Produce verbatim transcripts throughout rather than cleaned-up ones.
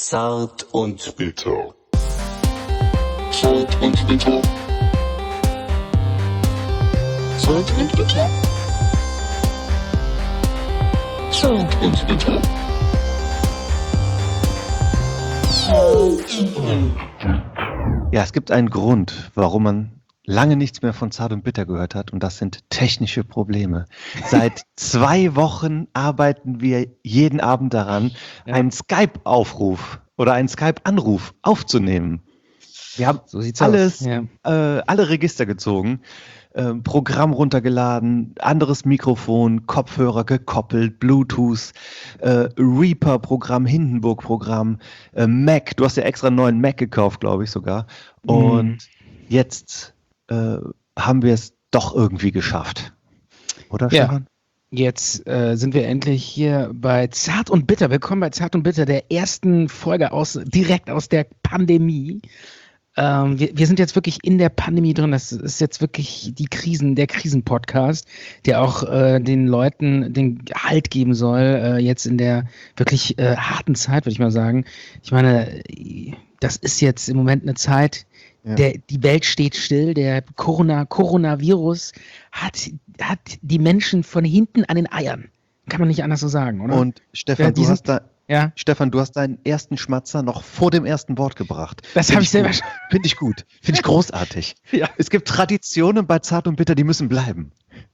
Zart und bitter. Zart und bitter. Zart und bitter. Zart und bitter. Ja, es gibt einen Grund, warum man lange nichts mehr von Zart und Bitter gehört hat, und das sind technische Probleme. Seit zwei Wochen arbeiten wir jeden Abend daran, ja. einen Skype-Aufruf oder einen Skype-Anruf aufzunehmen. Wir haben so sieht's alles, aus. Ja. äh, alle Register gezogen, äh, Programm runtergeladen, anderes Mikrofon, Kopfhörer gekoppelt, Bluetooth, äh, Reaper-Programm, Hindenburg-Programm, äh, Mac. Du hast ja extra einen neuen Mac gekauft, glaube ich sogar. Und mhm. jetzt äh, haben wir es doch irgendwie geschafft. Oder, ja. Stefan? Jetzt äh, sind wir endlich hier bei Zart und Bitter. Willkommen bei Zart und Bitter, der ersten Folge aus direkt aus der Pandemie. Ähm, wir, wir sind jetzt wirklich in der Pandemie drin. Das ist jetzt wirklich die Krisen, der Krisen-Podcast, der auch äh, den Leuten den Halt geben soll, äh, jetzt in der wirklich äh, harten Zeit, würde ich mal sagen. Ich meine, das ist jetzt im Moment eine Zeit, ja. der, die Welt steht still. Der Corona, Coronavirus hat, hat die Menschen von hinten an den Eiern. Kann man nicht anders so sagen, oder? Und Stefan, ja, du hast da Ja. Stefan, du hast deinen ersten Schmatzer noch vor dem ersten Wort gebracht. Das habe ich selber schon. Finde ich gut. Finde ich großartig. Ja. Es gibt Traditionen bei Zart und Bitter, die müssen bleiben.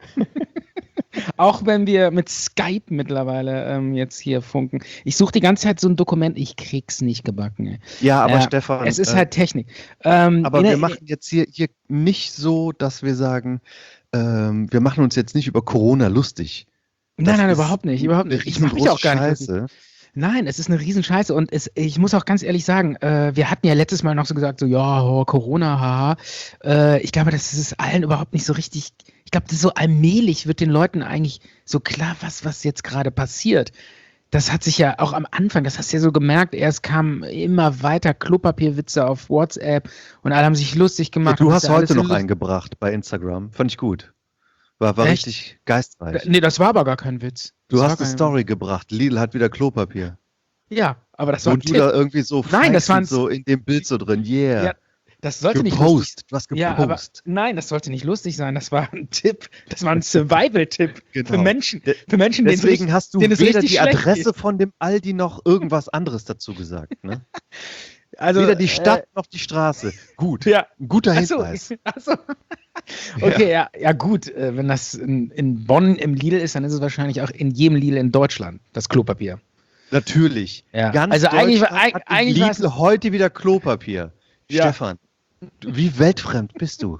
Auch wenn wir mit Skype mittlerweile ähm, jetzt hier funken. Ich suche die ganze Zeit so ein Dokument, ich krieg's nicht gebacken. Ey. Ja, aber äh, Stefan. Es ist äh, halt Technik. Ähm, aber in, wir machen jetzt hier, hier nicht so, dass wir sagen, ähm, wir machen uns jetzt nicht über Corona lustig. Nein, Das nein, ist überhaupt nicht. Überhaupt nicht. Ich mache mich auch gar nicht. Scheiße. Nein, es ist eine Riesenscheiße und es, ich muss auch ganz ehrlich sagen, äh, wir hatten ja letztes Mal noch so gesagt, so ja, oh, Corona, haha. Äh, ich glaube, das ist allen überhaupt nicht so richtig, ich glaube, das ist so allmählich wird den Leuten eigentlich so klar, was, was jetzt gerade passiert. Das hat sich ja auch am Anfang, das hast du ja so gemerkt, erst kamen immer weiter Klopapierwitze auf WhatsApp und alle haben sich lustig gemacht. Ja, du hast heute noch lustig. eingebracht bei Instagram, fand ich gut. War, war richtig geistreich. Nee, das war aber gar kein Witz. Du das hast eine Story Witz. gebracht. Lidl hat wieder Klopapier. Ja, aber das war ein Und du Tipp. da irgendwie so nein, das war so in dem Bild so drin. Yeah. Ja, das sollte gepost. nicht lustig Du hast gepostet. Ja, aber nein, das sollte nicht lustig sein. Das war ein Tipp. Das war ein Survival-Tipp genau. für Menschen. Für Menschen, Deswegen denen hast du denen weder die Adresse geht. von dem Aldi noch irgendwas anderes dazu gesagt. Ne? Also, weder die Stadt äh, noch die Straße. Gut. Ja. Ein guter Hinweis. Ach so. Ach so. Okay, ja. ja, ja gut. Wenn das in, in Bonn im Lidl ist, dann ist es wahrscheinlich auch in jedem Lidl in Deutschland, das Klopapier. Natürlich. Ja. Ganz also eigentlich, hat eigentlich Lidl heute wieder Klopapier. Ja. Stefan, wie weltfremd bist du?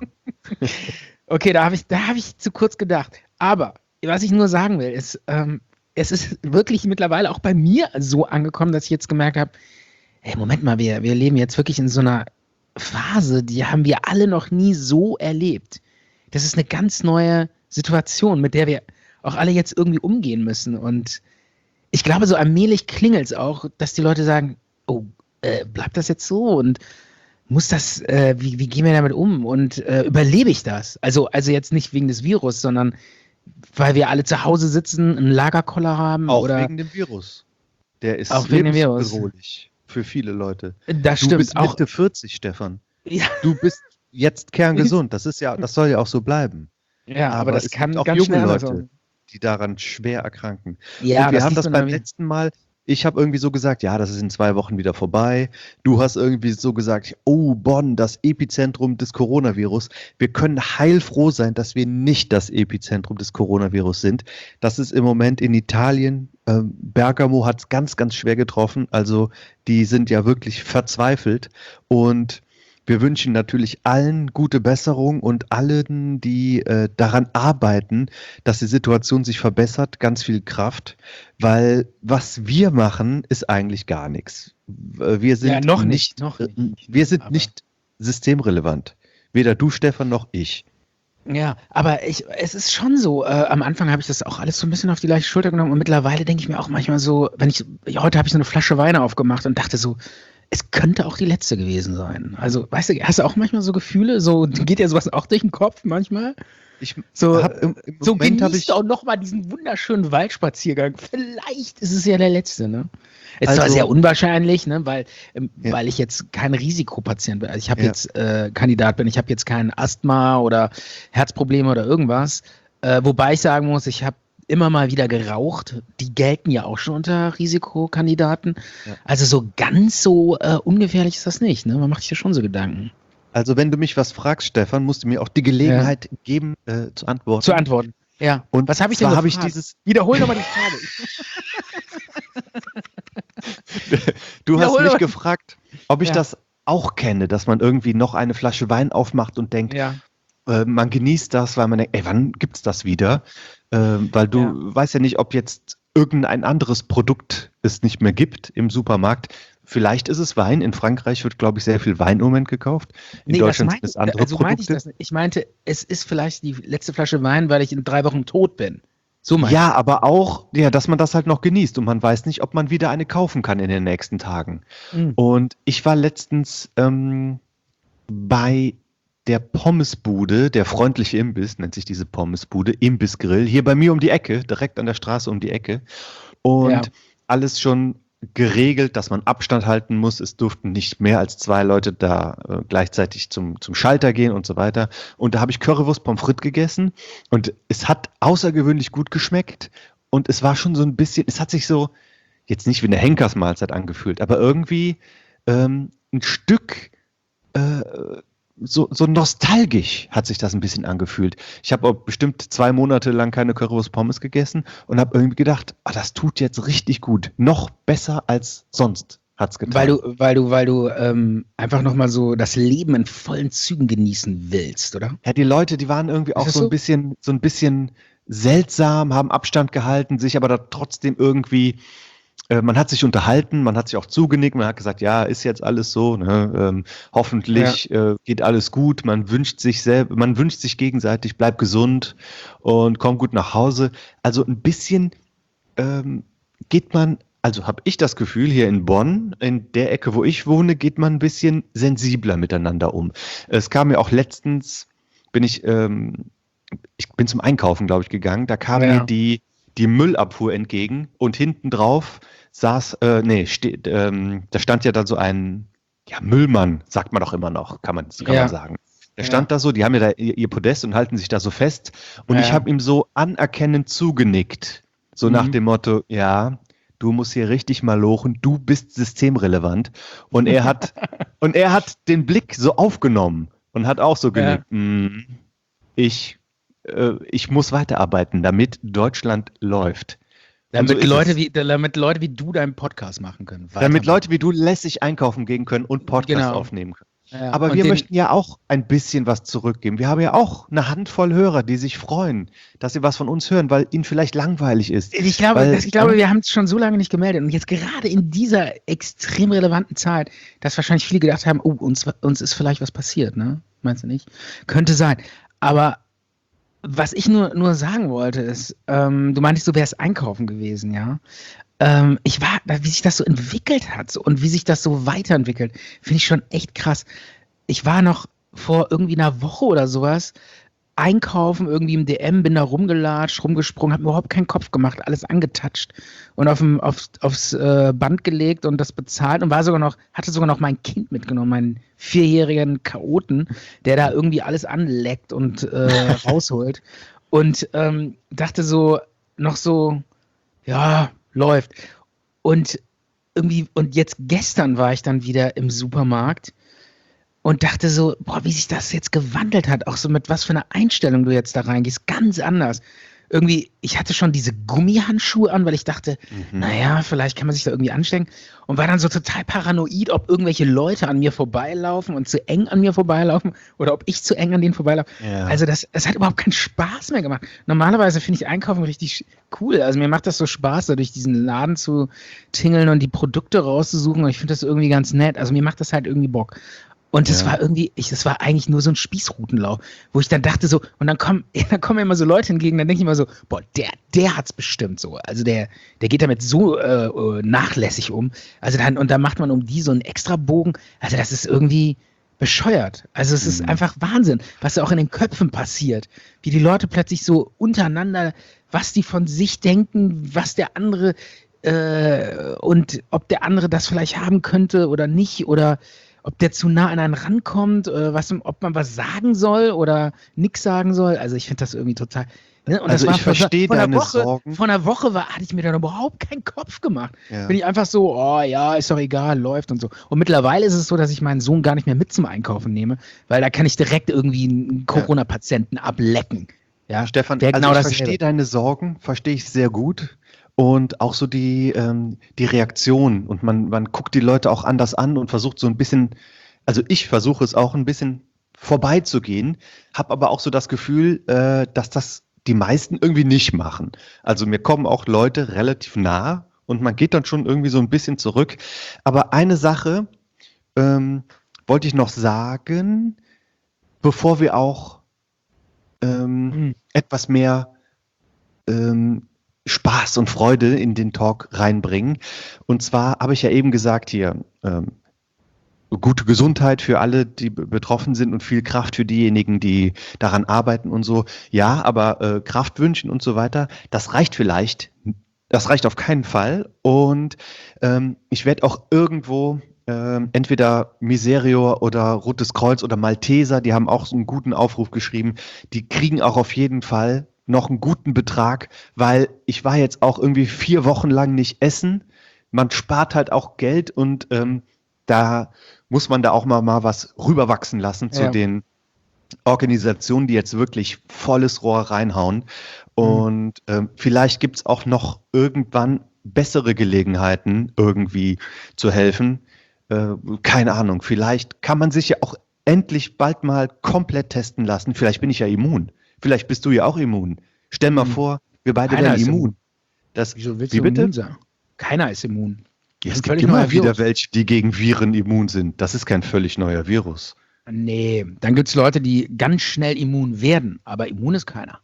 Okay, da habe ich, da hab ich zu kurz gedacht. Aber was ich nur sagen will, ist, ähm, es ist wirklich mittlerweile auch bei mir so angekommen, dass ich jetzt gemerkt habe, hey, Moment mal, wir, wir leben jetzt wirklich in so einer Phase, die haben wir alle noch nie so erlebt. Das ist eine ganz neue Situation, mit der wir auch alle jetzt irgendwie umgehen müssen. Und ich glaube, so allmählich klingelt es auch, dass die Leute sagen, oh, äh, bleibt das jetzt so? Und muss das, äh, wie, wie gehen wir damit um? Und äh, überlebe ich das? Also, also jetzt nicht wegen des Virus, sondern weil wir alle zu Hause sitzen, einen Lagerkoller haben? Auch oder wegen dem Virus. Der ist auch wegen dem Virus. lebensbedrohlich für viele Leute. Das du stimmt. bist auch Mitte vierzig, Stefan. Ja. Du bist jetzt kerngesund. Das ist ja, das soll ja auch so bleiben. Ja, aber, aber das es kann gibt auch ganz junge schnell Leute, sein. die daran schwer erkranken. Ja, und wir das haben das beim wie... letzten Mal, ich habe irgendwie so gesagt, ja, das ist in zwei Wochen wieder vorbei. Du hast irgendwie so gesagt, oh, Bonn, das Epizentrum des Coronavirus. Wir können heilfroh sein, dass wir nicht das Epizentrum des Coronavirus sind. Das ist im Moment in Italien. Ähm, Bergamo hat es ganz, ganz schwer getroffen. Also die sind ja wirklich verzweifelt. Und wir wünschen natürlich allen gute Besserung und allen, die äh, daran arbeiten, dass die Situation sich verbessert, ganz viel Kraft, weil was wir machen, ist eigentlich gar nichts. Wir sind ja, noch nicht, nicht, noch äh, nicht. wir sind Aber nicht systemrelevant. Weder du, Stefan, noch ich. Ja, aber ich, es ist schon so, äh, am Anfang habe ich das auch alles so ein bisschen auf die leichte Schulter genommen und mittlerweile denke ich mir auch manchmal so, wenn ich, heute habe ich so eine Flasche Wein aufgemacht und dachte so, es könnte auch die letzte gewesen sein. Also, weißt du, hast du auch manchmal so Gefühle, so geht dir sowas auch durch den Kopf manchmal? Ich So, hab im, im so Moment habe genießt ich auch nochmal diesen wunderschönen Waldspaziergang. Vielleicht ist es ja der letzte, ne? Ist zwar Also- sehr unwahrscheinlich, ne, weil, ähm, Ja. weil ich jetzt kein Risikopatient bin. Also ich habe Ja. jetzt äh, Kandidat bin, ich habe jetzt kein Asthma oder Herzprobleme oder irgendwas. Äh, wobei ich sagen muss, ich habe immer mal wieder geraucht. Die gelten ja auch schon unter Risikokandidaten. Ja. Also so ganz so äh, ungefährlich ist das nicht, ne? Man macht sich ja schon so Gedanken. Also wenn du mich was fragst, Stefan, musst du mir auch die Gelegenheit geben, äh, zu antworten. Zu antworten. Ja. Und was habe ich denn zwar gefragt? habe ich dieses- Wiederhol nochmal die Frage. Du hast Wiederhol mich mal. gefragt, ob ich Ja. das auch kenne, dass man irgendwie noch eine Flasche Wein aufmacht und denkt, Ja. äh, man genießt das, weil man denkt, ey, wann gibt's das wieder? Äh, weil du Ja. weißt ja nicht, ob jetzt irgendein anderes Produkt es nicht mehr gibt im Supermarkt. Vielleicht ist es Wein. In Frankreich wird, glaube ich, sehr viel Wein im Moment gekauft. In Nee, Deutschland das sind meinte, es andere also meinte ich Produkte. das nicht. Ich meinte, es ist vielleicht die letzte Flasche Wein, weil ich in drei Wochen tot bin. So meinte Ja, aber auch, ja, dass man das halt noch genießt und man weiß nicht, ob man wieder eine kaufen kann in den nächsten Tagen. ich. Mhm. Und ich war letztens ähm, bei der Pommesbude, der freundliche Imbiss, nennt sich diese Pommesbude, Imbissgrill, hier bei mir um die Ecke, direkt an der Straße um die Ecke. Und Ja. alles schon geregelt, dass man Abstand halten muss. Es durften nicht mehr als zwei Leute da äh, gleichzeitig zum, zum Schalter gehen und so weiter. Und da habe ich Currywurst Pommes frites gegessen und es hat außergewöhnlich gut geschmeckt. Und es war schon so ein bisschen, es hat sich so, jetzt nicht wie eine Henkersmahlzeit angefühlt, aber irgendwie ähm, ein Stück äh, so, so nostalgisch hat sich das ein bisschen angefühlt. Ich habe auch bestimmt zwei Monate lang keine Currywurst Pommes gegessen und habe irgendwie gedacht, ah, das tut jetzt richtig gut. Noch besser als sonst hat's getan. Weil du, weil du, weil du ähm, einfach nochmal so das Leben in vollen Zügen genießen willst, oder? Ja, die Leute, die waren irgendwie auch das so ein so? bisschen, so ein bisschen seltsam, haben Abstand gehalten, sich aber da trotzdem irgendwie, äh, man hat sich unterhalten, man hat sich auch zugenickt, man hat gesagt, ja, ist jetzt alles so, ne? ähm, hoffentlich äh, geht alles gut, man wünscht sich selber, man wünscht sich gegenseitig, bleib gesund und komm gut nach Hause. Also ein bisschen ähm, geht man, also habe ich das Gefühl, hier in Bonn, in der Ecke, wo ich wohne, geht man ein bisschen sensibler miteinander um. Es kam mir auch letztens, bin ich, ähm, ich bin zum Einkaufen, glaube ich, gegangen, da kam Ja. mir die, die Müllabfuhr entgegen und hinten drauf saß, äh, nee, ste ähm, da stand ja dann so ein, ja, Müllmann, sagt man doch immer noch, kann man, kann Ja. man sagen. Der Ja. stand da so, die haben ja da ihr, ihr Podest und halten sich da so fest und Ja. ich habe ihm so anerkennend zugenickt, so nach Mhm. dem Motto, ja, du musst hier richtig mal lochen, du bist systemrelevant. Und er hat, und er hat den Blick so aufgenommen und hat auch so genickt, "Mm, ich, äh, ich muss weiterarbeiten, damit Deutschland läuft. Und Damit, so ist Leute es. wie, damit Leute wie du deinen Podcast machen können. Damit Weitermachen. Leute wie du lässig einkaufen gehen können und Podcast Genau. aufnehmen können. Ja. Aber Und wir den- möchten ja auch ein bisschen was zurückgeben. Wir haben ja auch eine Handvoll Hörer, die sich freuen, dass sie was von uns hören, weil ihnen vielleicht langweilig ist. Ich glaube, Weil- das, ich glaube, wir haben es schon so lange nicht gemeldet. Und jetzt gerade in dieser extrem relevanten Zeit, dass wahrscheinlich viele gedacht haben, oh, uns, uns ist vielleicht was passiert, ne? Meinst du nicht? Könnte sein. Aber was ich nur, nur sagen wollte, ist, ähm, du meintest, du wärst einkaufen gewesen, ja? Ähm, ich war, wie sich das so entwickelt hat so, und wie sich das so weiterentwickelt, finde ich schon echt krass. Ich war noch vor irgendwie einer Woche oder sowas einkaufen, irgendwie im D M, bin da rumgelatscht, rumgesprungen, habe mir überhaupt keinen Kopf gemacht, alles angetatscht und auf dem, aufs, aufs äh, Band gelegt und das bezahlt und war sogar noch, hatte sogar noch mein Kind mitgenommen, meinen vierjährigen Chaoten, der da irgendwie alles anleckt und äh, rausholt. Und ähm, dachte so, noch so, ja, läuft. Und irgendwie, und jetzt gestern war ich dann wieder im Supermarkt und dachte so, boah, wie sich das jetzt gewandelt hat, auch so mit was für einer Einstellung du jetzt da reingehst, ganz anders. Irgendwie, ich hatte schon diese Gummihandschuhe an, weil ich dachte, Mhm. naja, vielleicht kann man sich da irgendwie anstecken und war dann so total paranoid, ob irgendwelche Leute an mir vorbeilaufen und zu eng an mir vorbeilaufen oder ob ich zu eng an denen vorbeilaufe. Ja. Also das, das hat überhaupt keinen Spaß mehr gemacht. Normalerweise finde ich Einkaufen richtig cool. Also mir macht das so Spaß, da durch diesen Laden zu tingeln und die Produkte rauszusuchen und ich finde das irgendwie ganz nett. Also mir macht das halt irgendwie Bock. Und das Ja. war irgendwie, ich, das war eigentlich nur so ein Spießrutenlauf, wo ich dann dachte so, und dann kommen, dann kommen mir immer so Leute entgegen, dann denke ich immer so, boah, der, der hat's bestimmt so. Also der, der geht damit so äh, äh, nachlässig um. Also dann, und dann macht man um die so einen extra Bogen. Also das ist irgendwie, bescheuert. Also es ist Mhm. einfach Wahnsinn, was da auch in den Köpfen passiert. Wie die Leute plötzlich so untereinander, was die von sich denken, was der andere äh, und ob der andere das vielleicht haben könnte oder nicht oder ob der zu nah an einen rankommt, äh, was, ob man was sagen soll oder nichts sagen soll. Also ich finde das irgendwie total... Ne? Und Also das war ich vor- verstehe vor einer deine Woche, Sorgen. Vor einer Woche war, hatte ich mir da überhaupt keinen Kopf gemacht. Ja. Bin ich einfach so, oh ja, ist doch egal, läuft und so. Und mittlerweile ist es so, dass ich meinen Sohn gar nicht mehr mit zum Einkaufen nehme, weil da kann ich direkt irgendwie einen Corona-Patienten ablecken. Ja, Stefan, wäre also genau ich dasselbe. verstehe deine Sorgen, verstehe ich sehr gut. Und auch so die, ähm, die Reaktion. Und man, man guckt die Leute auch anders an und versucht so ein bisschen, also ich versuche es auch ein bisschen vorbeizugehen, habe aber auch so das Gefühl, äh, dass das die meisten irgendwie nicht machen. Also mir kommen auch Leute relativ nah und man geht dann schon irgendwie so ein bisschen zurück. Aber eine Sache ähm, wollte ich noch sagen, bevor wir auch ähm, Hm. etwas mehr ähm, Spaß und Freude in den Talk reinbringen. Und zwar habe ich ja eben gesagt hier, ähm, gute Gesundheit für alle, die be- betroffen sind und viel Kraft für diejenigen, die daran arbeiten und so. Ja, aber äh, Kraft wünschen und so weiter, das reicht vielleicht. Das reicht auf keinen Fall. Und ähm, ich werde auch irgendwo ähm, entweder Miserior oder Rotes Kreuz oder Malteser, die haben auch so einen guten Aufruf geschrieben, die kriegen auch auf jeden Fall noch einen guten Betrag, weil ich war jetzt auch irgendwie vier Wochen lang nicht essen. Man spart halt auch Geld und ähm, da muss man da auch mal, mal was rüberwachsen lassen zu Ja. den Organisationen, die jetzt wirklich volles Rohr reinhauen. Und ähm, vielleicht gibt es auch noch irgendwann bessere Gelegenheiten, irgendwie zu helfen. Äh, keine Ahnung, vielleicht kann man sich ja auch endlich bald mal komplett testen lassen. Vielleicht bin ich ja immun. Vielleicht bist du ja auch immun. Stell mal Hm. vor, wir beide Keiner wären ist immun. immun. Das, Wieso willst wie du bitte? immun sein? Keiner ist immun. Ja, Das es ist ein gibt völlig immer neuer wieder Virus. welche, die gegen Viren immun sind. Das ist kein völlig neuer Virus. Nee, dann gibt es Leute, die ganz schnell immun werden, aber immun ist keiner.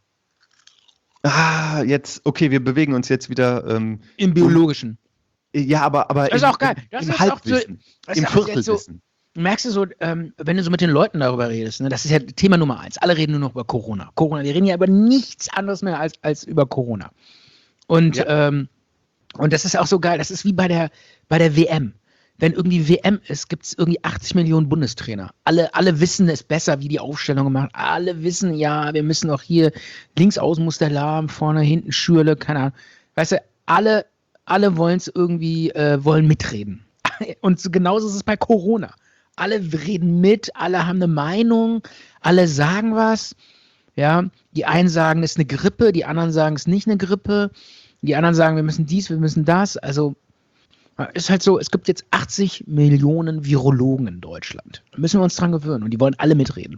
Ah, jetzt, okay, wir bewegen uns jetzt wieder. Ähm, Im Biologischen. ja, aber, aber Das ist im, auch geil. Das im ist auch so- Halbwissen, das im ist auch jetzt Viertelwissen. Merkst du so, ähm, wenn du so mit den Leuten darüber redest, ne, das ist ja Thema Nummer eins. Alle reden nur noch über Corona. Corona, wir reden ja über nichts anderes mehr als, als über Corona. Und, Ja. ähm, und das ist auch so geil, das ist wie bei der, bei der W M. Wenn irgendwie W M ist, gibt es irgendwie achtzig Millionen Bundestrainer. Alle, alle wissen es besser, wie die Aufstellung gemacht. Alle wissen, ja, wir müssen auch hier links außen muss der Lahm, vorne, hinten Schürle, keine Ahnung. Weißt du, alle, alle wollen es irgendwie, äh, wollen mitreden. Und so genauso ist es bei Corona. Alle reden mit, alle haben eine Meinung, alle sagen was. Ja, die einen sagen, es ist eine Grippe, die anderen sagen, es ist nicht eine Grippe. Die anderen sagen, wir müssen dies, wir müssen das. Also ist halt so, es gibt jetzt achtzig Millionen Virologen in Deutschland. Da müssen wir uns dran gewöhnen und die wollen alle mitreden.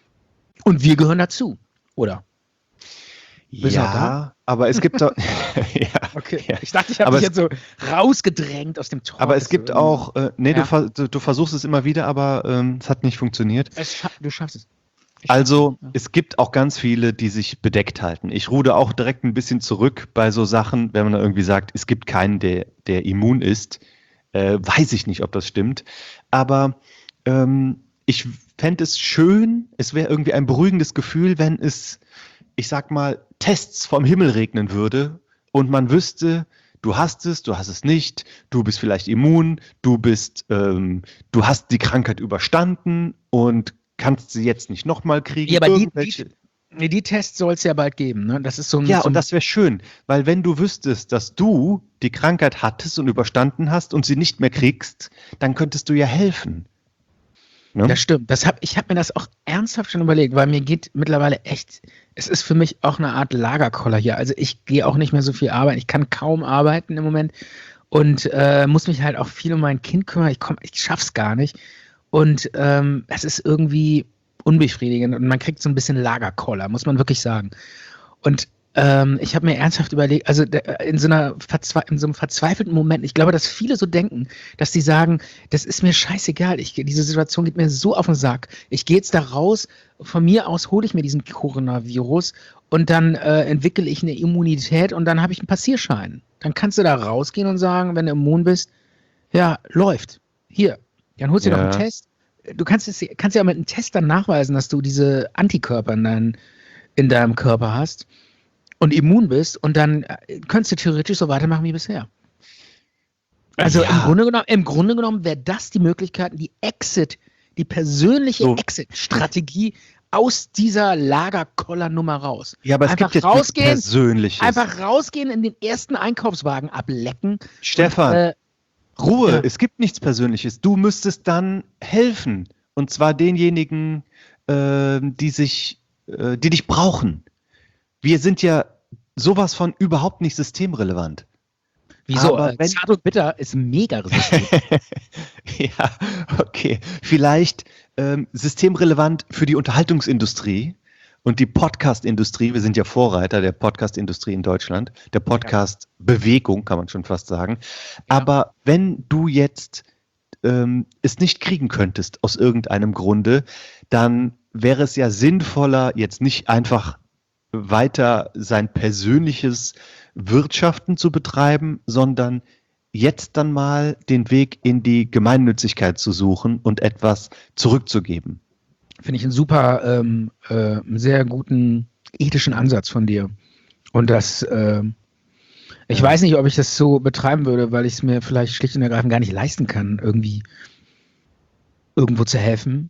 Und wir gehören dazu, oder? Bist du noch Ja, aber es gibt auch. ja, Okay. ja. Ich dachte, ich habe Aber dich es- jetzt so rausgedrängt aus dem Talk. Aber es Das gibt so- auch. Äh, nee, Ja. du, ver du, du versuchst es immer wieder, aber ähm, es hat nicht funktioniert. Es scha du schaffst es. Ich Also, schaff's, ja. es gibt auch ganz viele, die sich bedeckt halten. Ich rude auch direkt ein bisschen zurück bei so Sachen, wenn man da irgendwie sagt, es gibt keinen, der, der immun ist. Äh, weiß ich nicht, ob das stimmt. Aber ähm, ich fände es schön, es wäre irgendwie ein beruhigendes Gefühl, wenn es, ich sag mal, Tests vom Himmel regnen würde und man wüsste, du hast es, du hast es nicht, du bist vielleicht immun, du bist, ähm, du hast die Krankheit überstanden und kannst sie jetzt nicht nochmal kriegen. Ja, aber die, Irgendwelche- die, nee, die Tests soll es ja bald geben. Ne? Das ist so ein, ja, so und ein das wäre schön, weil wenn du wüsstest, dass du die Krankheit hattest und überstanden hast und sie nicht mehr kriegst, dann könntest du ja helfen. Ne? Das stimmt. Das hab, ich habe mir das auch ernsthaft schon überlegt, weil mir geht mittlerweile echt, es ist für mich auch eine Art Lagerkoller hier. Also ich gehe auch nicht mehr so viel arbeiten. Ich kann kaum arbeiten im Moment und äh, muss mich halt auch viel um mein Kind kümmern. Ich komm, ich schaff's gar nicht. Und ähm, es ist irgendwie unbefriedigend und man kriegt so ein bisschen Lagerkoller, muss man wirklich sagen. Und ähm, ich habe mir ernsthaft überlegt, also der, in, so einer Verzwe in so einem verzweifelten Moment, ich glaube, dass viele so denken, dass die sagen, das ist mir scheißegal, ich, diese Situation geht mir so auf den Sack. Ich gehe jetzt da raus, von mir aus hole ich mir diesen Coronavirus und dann äh, entwickle ich eine Immunität und dann habe ich einen Passierschein. Dann kannst du da rausgehen und sagen, wenn du immun bist, ja, läuft. Hier, dann holst du Ja. noch einen Test. du kannst, es, kannst ja mit einem Test dann nachweisen, dass du diese Antikörper in, dein, in deinem Körper hast und immun bist und dann äh, könntest du theoretisch so weitermachen wie bisher. Also Ja. im Grunde genommen, im Grunde genommen wäre das die Möglichkeit, die Exit, die persönliche So. Exit-Strategie aus dieser Lagerkoller-Nummer raus. Ja, aber es Einfach gibt jetzt nichts rausgehen, Persönliches. Einfach rausgehen, in den ersten Einkaufswagen ablecken. Stefan, Und, äh, Ruhe, ja. es gibt nichts Persönliches. Du müsstest dann helfen. Und zwar denjenigen, äh, die sich, äh, die dich brauchen. Wir sind ja sowas von überhaupt nicht systemrelevant. wieso? aber Äh, wenn- Zart und Bitter ist mega resistent. Ja, okay. Vielleicht ähm, systemrelevant für die Unterhaltungsindustrie und die Podcast-Industrie. Wir sind ja Vorreiter der Podcast-Industrie in Deutschland, der Podcast-Bewegung, kann man schon fast sagen. Aber wenn du jetzt ähm, es nicht kriegen könntest aus irgendeinem Grunde, dann wäre es ja sinnvoller, jetzt nicht einfach weiter sein persönliches Wirtschaften zu betreiben, sondern jetzt dann mal den Weg in die Gemeinnützigkeit zu suchen und etwas zurückzugeben. Finde ich einen super, ähm, äh, einen sehr guten ethischen Ansatz von dir. Und das, ähm, ich Ja. weiß nicht, ob ich das so betreiben würde, weil ich es mir vielleicht schlicht und ergreifend gar nicht leisten kann, irgendwie irgendwo zu helfen.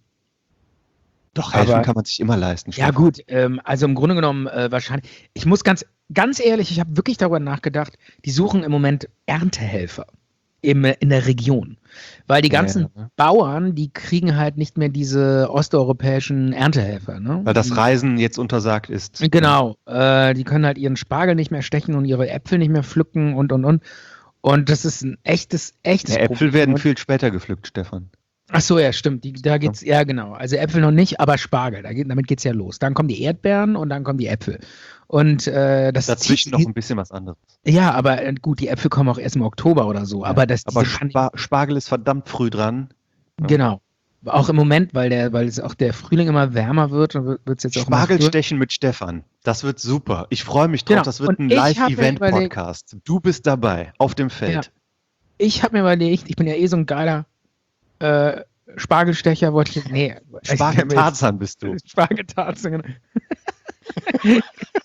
Doch, helfen Aber- kann man sich immer leisten. Ja, Stefan. gut, ähm, also im Grunde genommen äh, wahrscheinlich. Ich muss ganz, ganz ehrlich, ich habe wirklich darüber nachgedacht, die suchen im Moment Erntehelfer im, in der Region. Weil die ganzen Ja. Bauern, die kriegen halt nicht mehr diese osteuropäischen Erntehelfer. Ne? Weil das Die- Reisen jetzt untersagt ist. Genau, äh, die können halt ihren Spargel nicht mehr stechen und ihre Äpfel nicht mehr pflücken und und und. Und das ist ein echtes, echtes Ja, Äpfel Problem. werden Und- viel später gepflückt, Stefan. Ach so, ja, stimmt. Die, da geht's, ja genau. Also Äpfel noch nicht, aber Spargel. Da geht, damit geht's ja los. Dann kommen die Erdbeeren und dann kommen die Äpfel. Und äh, das Dazwischen zieht- noch ein bisschen was anderes. Ja, aber äh, gut, die Äpfel kommen auch erst im Oktober oder so. Aber das Aber diese Panik- Spa Spargel ist verdammt früh dran. genau. Auch im Moment, weil der, weil es auch der Frühling immer wärmer wird, wird es jetzt auch immer früher. Spargelstechen mit Stefan. Das wird super. Ich freue mich drauf. Genau. Das wird Und ein ich hab mir Live-Event-Podcast. Du bist dabei, auf dem Feld. Ich habe mir überlegt, ich bin ja eh so ein geiler äh, Spargelstecher, wollte ich. Nee, Spargel-Tarzan bist du. Spargeltarzan, genau.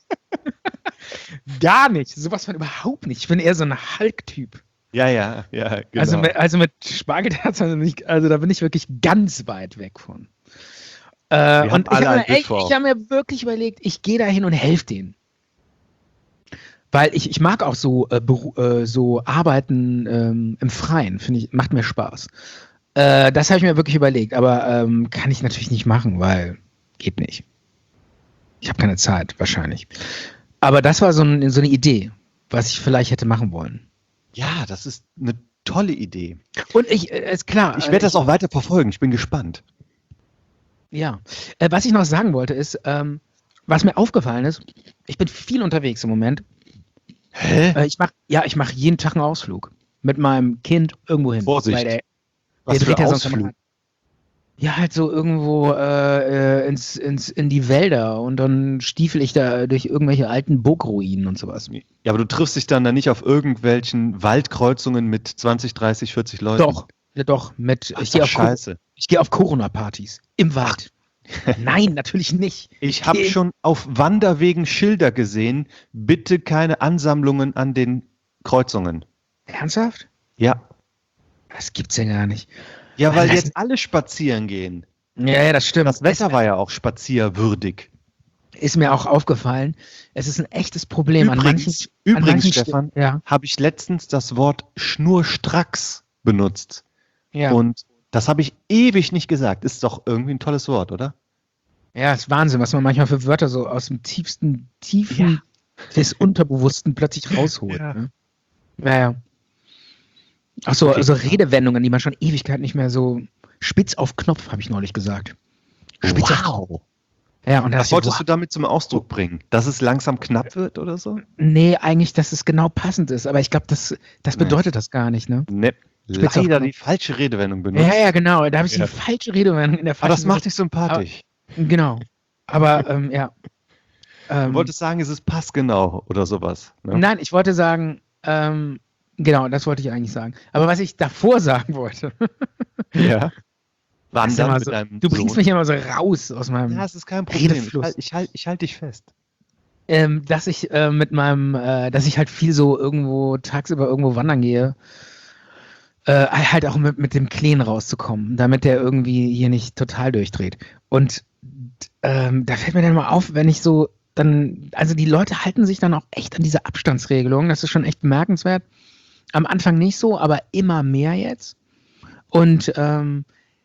Gar nicht. Sowas von überhaupt nicht. Ich bin eher so ein Hulk-Typ. Ja, ja, ja, genau. Also, mit- also mit Spargeltarzan, bin ich- also da bin ich wirklich ganz weit weg von. Äh, haben und ich alle habe ein mir, Bild echt- vor ich hab mir wirklich überlegt, ich gehe da hin und helfe denen. Weil ich, ich mag auch so, äh, Beru- äh, so Arbeiten ähm, im Freien, finde ich, macht mir Spaß. Äh, das habe ich mir wirklich überlegt, aber ähm, kann ich natürlich nicht machen, weil geht nicht. Ich habe keine Zeit, wahrscheinlich. Aber das war so, ein, so eine Idee, was ich vielleicht hätte machen wollen. Ja, das ist eine tolle Idee. Und ich, äh, ist klar. Ich äh, werde das auch weiter verfolgen. Ich bin gespannt. Ja, äh, was ich noch sagen wollte ist, ähm, was mir aufgefallen ist, ich bin viel unterwegs im Moment. Hä? Äh, ich mach, ja, ich mache jeden Tag einen Ausflug mit meinem Kind irgendwo hin. Vorsicht. Weil der, Was der für dreht ja sonst Ausflug? immer- Ja, halt so irgendwo äh, äh, ins, ins, in die Wälder und dann stiefel ich da durch irgendwelche alten Burgruinen und sowas. Ja, aber du triffst dich dann da nicht auf irgendwelchen Waldkreuzungen mit zwanzig, dreißig, vierzig Leuten. Doch, ja, doch, mit, Ach, ich gehe doch, auf, Co- scheiße. ich geh auf Corona-Partys im Wald. Nein, natürlich nicht. Ich habe Okay. schon auf Wanderwegen Schilder gesehen. Bitte keine Ansammlungen an den Kreuzungen. Ernsthaft? Ja. Das gibt's ja gar nicht. Ja, weil Das- jetzt alle spazieren gehen. Ja, ja, das stimmt. Das Wetter war ja auch spazierwürdig. Ist mir auch aufgefallen. Es ist ein echtes Problem an manchen. Übrigens, an übrigens manchen Stefan, St- Ja, habe ich letztens das Wort schnurstracks benutzt. ja. Und das habe ich ewig nicht gesagt. Ist doch irgendwie ein tolles Wort, oder? Ja, ist Wahnsinn, was man manchmal für Wörter so aus dem tiefsten, tiefen des Unterbewussten plötzlich rausholt. Ja. Ne? Naja. Ach so, Okay. so Redewendungen, die man schon Ewigkeit nicht mehr so spitz auf Knopf, habe ich neulich gesagt. Spitz auf Knopf. Wow. Ja, und da Was hast du, wolltest wow. du damit zum Ausdruck bringen? Dass es langsam knapp wird oder so? Nee, eigentlich, dass es genau passend ist, aber ich glaube, das, das Nee. bedeutet das gar nicht, ne? Ne, Spitz auf leider Knopf. die falsche Redewendung benutzt. Ja, ja, genau. Da habe ich Ja. die falsche Redewendung in der Aber falschen das macht dich sympathisch. Genau. Aber ähm, ja. Ähm, Du wolltest sagen, es ist passgenau oder sowas. Ne? Nein, ich wollte sagen, ähm, genau, das wollte ich eigentlich sagen. Aber was ich davor sagen wollte, Ja. Das ist ja wandern mal mit so, deinem du bringst Sohn. mich immer so raus aus meinem Ja, es ist kein Problem. Ich Redefluss. halte ich halt, ich halt dich fest. Ähm, dass ich äh, mit meinem, äh, dass ich halt viel so irgendwo tagsüber irgendwo wandern gehe, äh, halt auch mit, mit dem Kleen rauszukommen, damit der irgendwie hier nicht total durchdreht. Und ähm, da fällt mir dann mal auf, wenn ich so dann, also die Leute halten sich dann auch echt an diese Abstandsregelung, das ist schon echt bemerkenswert. Am Anfang nicht so, aber immer mehr jetzt. Und ähm,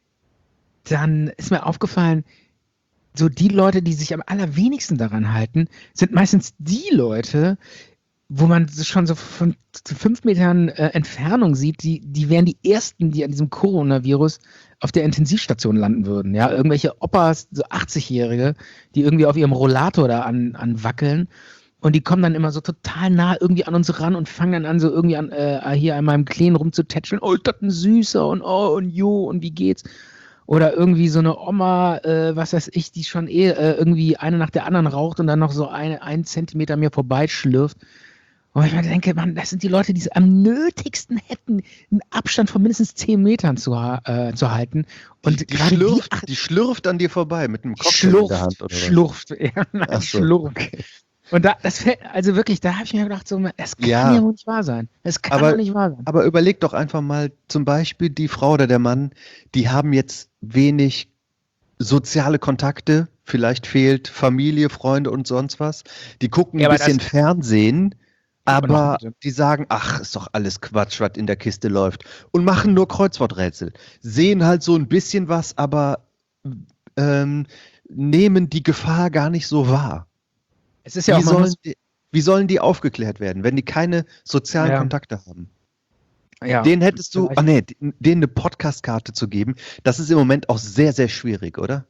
dann ist mir aufgefallen, so die Leute, die sich am allerwenigsten daran halten, sind meistens die Leute, wo man so schon so von fünf Metern äh, Entfernung sieht, die, die wären die Ersten, die an diesem Coronavirus auf der Intensivstation landen würden. Ja, irgendwelche Opas, so achtzig-Jährige, die irgendwie auf ihrem Rollator da an, an wackeln. Und die kommen dann immer so total nah irgendwie an uns ran und fangen dann an, so irgendwie an, äh, hier an meinem Kleen rumzutätscheln. Oh, ist das ein Süßer und oh, und jo, und wie geht's? Oder irgendwie so eine Oma, äh, was weiß ich, die schon eh äh, irgendwie eine nach der anderen raucht und dann noch so eine, einen Zentimeter mir vorbeischlürft. Und ich mir denke, Mann, das sind die Leute, die es am nötigsten hätten, einen Abstand von mindestens zehn Metern zu, ha- äh, zu halten. Und Die, die, gerade schlürft, die, die schlürft an dir vorbei mit einem die Cocktail in der schlurft, Hand oder was? schlurft, ja, nein, Ach so, schlurft. okay. Und da, das fällt, also wirklich, da habe ich mir gedacht, so, das kann Ja, ja wohl nicht wahr sein. Das kann aber, doch nicht wahr sein. aber überleg doch einfach mal, zum Beispiel die Frau oder der Mann, die haben jetzt wenig soziale Kontakte, vielleicht fehlt Familie, Freunde und sonst was. Die gucken Ja, ein aber das bisschen Fernsehen, guck mal noch aber bitte. die sagen, ach, ist doch alles Quatsch, was in der Kiste läuft. Und machen nur Kreuzworträtsel. Sehen halt so ein bisschen was, aber ähm, nehmen die Gefahr gar nicht so wahr. Es ist ja Wie auch mal sollen die, wie sollen die aufgeklärt werden, wenn die keine sozialen ja, Kontakte haben? ja, Den hättest du, vielleicht. ah nee, denen eine Podcastkarte zu geben, das ist im Moment auch sehr, sehr schwierig, oder?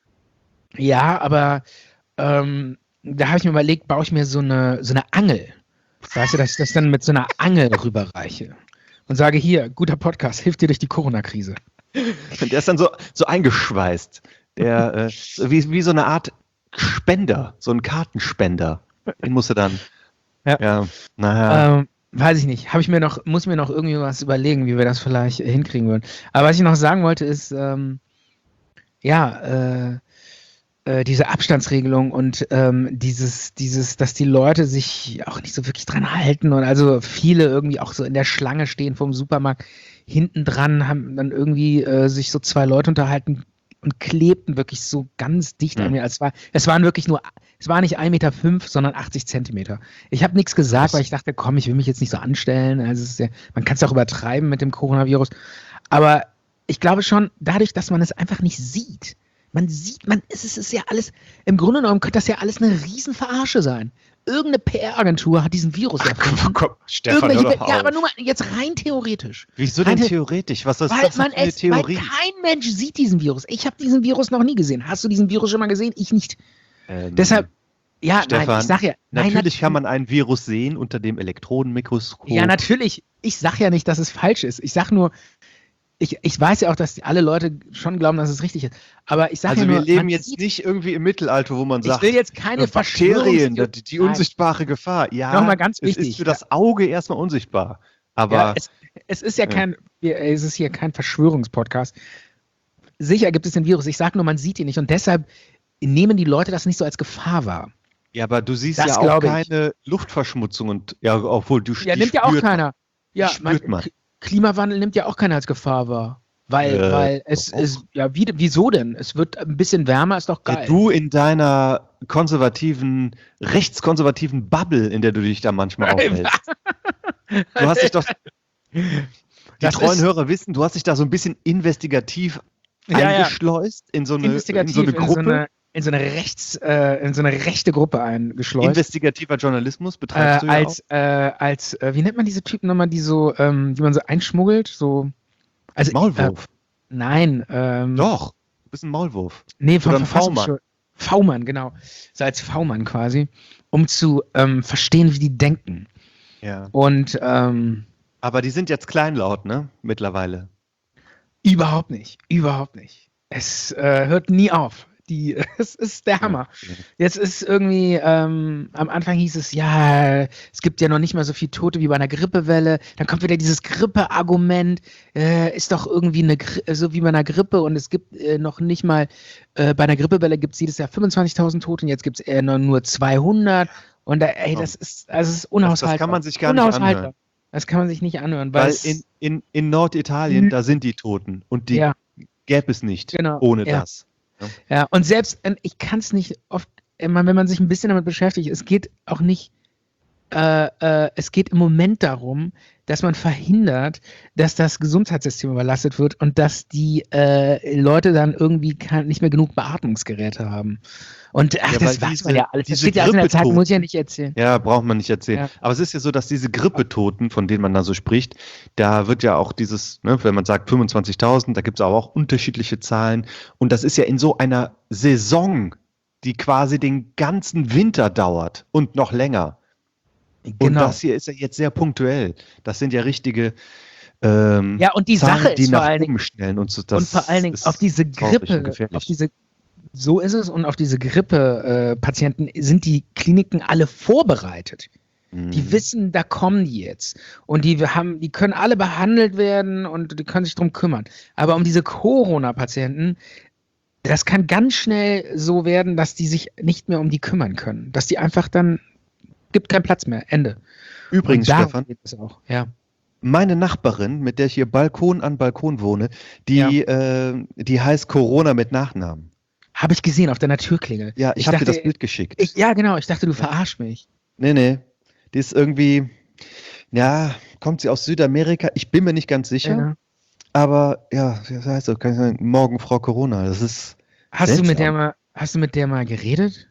Ja, aber ähm, da habe ich mir überlegt, baue ich mir so eine, so eine Angel. Weißt du, dass ich das dann mit so einer Angel rüberreiche und sage, hier, guter Podcast, hilft dir durch die Corona-Krise. Und der ist dann so, so eingeschweißt. Der, äh, so wie, wie so eine Art Spender, so ein Kartenspender. Den musst du dann, Ja. ja, naja. Ähm, weiß ich nicht. Habe ich mir noch, muss mir noch irgendwie was überlegen, wie wir das vielleicht äh, hinkriegen würden. Aber was ich noch sagen wollte, ist, ähm, ja, äh, äh, diese Abstandsregelung und ähm, dieses, dieses, dass die Leute sich auch nicht so wirklich dran halten und also viele irgendwie auch so in der Schlange stehen vom Supermarkt, hinten dran haben dann irgendwie äh, sich so zwei Leute unterhalten und klebten wirklich so ganz dicht an Hm. mir. Es war, es waren wirklich nur, es war nicht ein Meter fünf, sondern achtzig Zentimeter. Ich habe nichts gesagt, weil Das, ich dachte, komm, ich will mich jetzt nicht so anstellen. Also es ist ja, man kann es auch übertreiben mit dem Coronavirus. Aber ich glaube schon, dadurch, dass man es einfach nicht sieht, man sieht, man, es ist, es ist ja alles, im Grunde genommen könnte das ja alles eine Riesenverarsche sein. Irgendeine P R-Agentur hat diesen Virus ach, komm, erfunden. komm, Stefan, hör Irgendwelche, doch ja, aber auf. nur mal jetzt rein theoretisch. Wieso Rein denn the theoretisch? Was ist weil das man für eine es, weil Theorie? kein Mensch sieht diesen Virus. Ich habe diesen Virus noch nie gesehen. Hast du diesen Virus schon mal gesehen? Ich nicht. Deshalb, Ähm, ja, nein, ich Stefan, sag ja, nein, natürlich kann nat man ein Virus sehen unter dem ja, Elektronenmikroskop. natürlich. Ich sag ja nicht, dass es falsch ist. Ich sag nur, ich, ich weiß ja auch, dass alle Leute schon glauben, dass es richtig ist. Aber ich sag Also ja wir nur, leben man jetzt sieht, nicht irgendwie im Mittelalter, wo man ich will sagt, jetzt keine äh, Bakterien, Verschwörungstheorie. die, die Nein, unsichtbare Gefahr. nochmal Ja, ganz es ist wichtig. für Ja, das Auge erstmal unsichtbar. ja Aber es, es ist ja äh, kein, wir- es ist hier kein Verschwörungspodcast. Sicher gibt es den Virus. Ich sag nur, man sieht ihn nicht. Und deshalb nehmen die Leute das nicht so als Gefahr wahr. ja, aber du siehst Das ja auch glaube ich. keine Luftverschmutzung und ja, obwohl du Ja, die nimmt ja auch spürt man. keiner. Die Ja, man, spürt man. K- Klimawandel nimmt ja auch keiner als Gefahr wahr. Weil, Äh, weil es doch. ist, ja, wie, wieso denn? Es wird ein bisschen wärmer, ist doch Ja, geil. du in deiner konservativen, rechtskonservativen Bubble, in der du dich da manchmal aufhältst. Du hast dich doch, die Das treuen ist, Hörer wissen, du hast dich da so ein bisschen investigativ ja, ja, eingeschleust in so eine, in so investigativ eine in so Gruppe. eine, in so eine rechts, äh, in so eine rechte Gruppe eingeschleust. Investigativer Journalismus Äh, betreibst du ja auch. als, äh, als, äh, wie nennt man diese Typen nochmal, die so, ähm, die man so einschmuggelt? So, also, äh, Maulwurf. nein, ähm, Doch, du bist ein Maulwurf. nee, vom Oder ein V-Mann. Verfassungsschutz. V-Mann, genau. So als V-Mann quasi, um zu ähm, verstehen, wie die denken. Ja. Und ähm, Aber die sind jetzt kleinlaut, ne? Mittlerweile. überhaupt nicht, überhaupt nicht. Es äh, hört nie auf. Die, es ist der Hammer. Ja. Jetzt ist irgendwie, ähm, am Anfang hieß es, ja, es gibt ja noch nicht mal so viele Tote wie bei einer Grippewelle. Dann kommt wieder dieses Grippe-Argument, äh, ist doch irgendwie eine, Gri- so wie bei einer Grippe und es gibt äh, noch nicht mal, äh, bei einer Grippewelle gibt es jedes Jahr fünfundzwanzigtausend Tote und jetzt gibt es äh, nur, nur zweihundert. Und da, ey, das ist, also es ist unaushaltbar. Das kann man sich gar nicht Unaushaltbar. anhören. Das kann man sich nicht anhören, weil, Weil es, in, in, in Norditalien, Mhm. da sind die Toten und die ja, gäbe es nicht Genau, ohne ja. das. ja, und selbst, ähm, ich kann es nicht oft, immer, wenn man sich ein bisschen damit beschäftigt, es geht auch nicht, äh, äh, es geht im Moment darum, dass man verhindert, dass das Gesundheitssystem überlastet wird und dass die äh, Leute dann irgendwie kein, nicht mehr genug Beatmungsgeräte haben. Und ach, Ja, das weil weiß man diese- ja alles. Das diese steht ja alles in der Zeit, Grippetoten- muss ich ja nicht erzählen. Ja, braucht man nicht erzählen. Ja. Aber es ist ja so, dass diese Grippetoten, von denen man da so spricht, da wird ja auch dieses, ne, wenn man sagt fünfundzwanzigtausend, da gibt es aber auch unterschiedliche Zahlen. Und das ist ja in so einer Saison, die quasi den ganzen Winter dauert und noch länger. Und Genau. das hier ist ja jetzt sehr punktuell. Das sind ja richtige ähm, Ja, und die Zahlen, Sache die ist vor nach allen Dingen, oben schnellen. Und, so, das und vor allen Dingen ist auf diese traurig und Grippe, gefährlich. auf diese, so ist es, und auf diese Grippe-Patienten sind die Kliniken alle vorbereitet. Die Mhm. wissen, da kommen die jetzt. Und die haben, die können alle behandelt werden und die können sich drum kümmern. Aber um diese Corona-Patienten, das kann ganz schnell so werden, dass die sich nicht mehr um die kümmern können. Dass die einfach dann, gibt keinen Platz mehr, Ende. Übrigens, Und darum Stefan, geht es auch. Ja. meine Nachbarin, mit der ich hier Balkon an Balkon wohne, die, äh, die heißt Corona mit Nachnamen. Habe ich gesehen auf deiner Türklingel. Ja, ich, Ich habe dir dachte, das Bild geschickt. Ich, ja, genau. Ich dachte, du verarsch mich. Nee, nee. Die ist irgendwie, ja, kommt sie aus Südamerika? Ich bin mir nicht ganz sicher. Ja. Aber ja, das heißt so, kann ich sagen, morgen Frau Corona. Das ist. Hast seltsam. du mit der mal, hast du mit der mal geredet?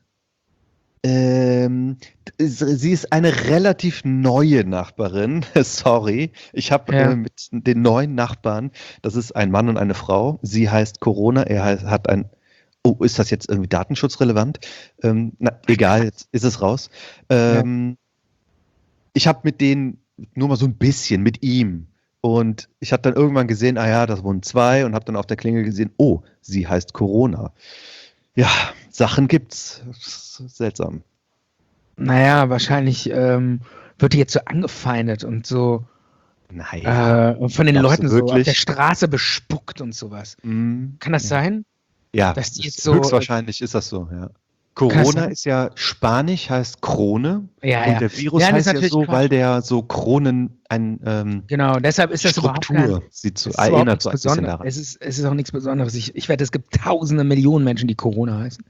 Ähm, sie ist eine relativ neue Nachbarin. Sorry. Ich habe Ja. äh, mit den neuen Nachbarn, das ist ein Mann und eine Frau. Sie heißt Corona, er heißt, hat ein. Oh, ist das jetzt irgendwie datenschutzrelevant? Ähm, na, egal, jetzt ist es raus. Ähm, Ich habe mit denen nur mal so ein bisschen, mit ihm. Und ich habe dann irgendwann gesehen, ah ja, das wohnen zwei und habe dann auf der Klingel gesehen, oh, sie heißt Corona. Ja, Sachen gibt's. Das ist seltsam. Naja, wahrscheinlich ähm, wird die jetzt so angefeindet und so Naja. äh, von den Glaubst du Leuten so auf wirklich? der Straße bespuckt und sowas. Mm, Kann das sein? ja, dass die ist- jetzt so- höchstwahrscheinlich ist das so, ja. Kann das Corona sein? ist ja Spanisch, heißt Krone. Ja, und ja. der Virus Ja, das ist heißt ja natürlich so, Quatsch. weil der so Kronen ein ähm, Genau, deshalb ist das überhaupt kein, Struktur sieht so, es ist überhaupt erinnert nichts so ein bisschen Besonderes. daran. Es ist, es ist auch nichts Besonderes. Ich, ich wette, es gibt tausende Millionen Menschen, die Corona heißen.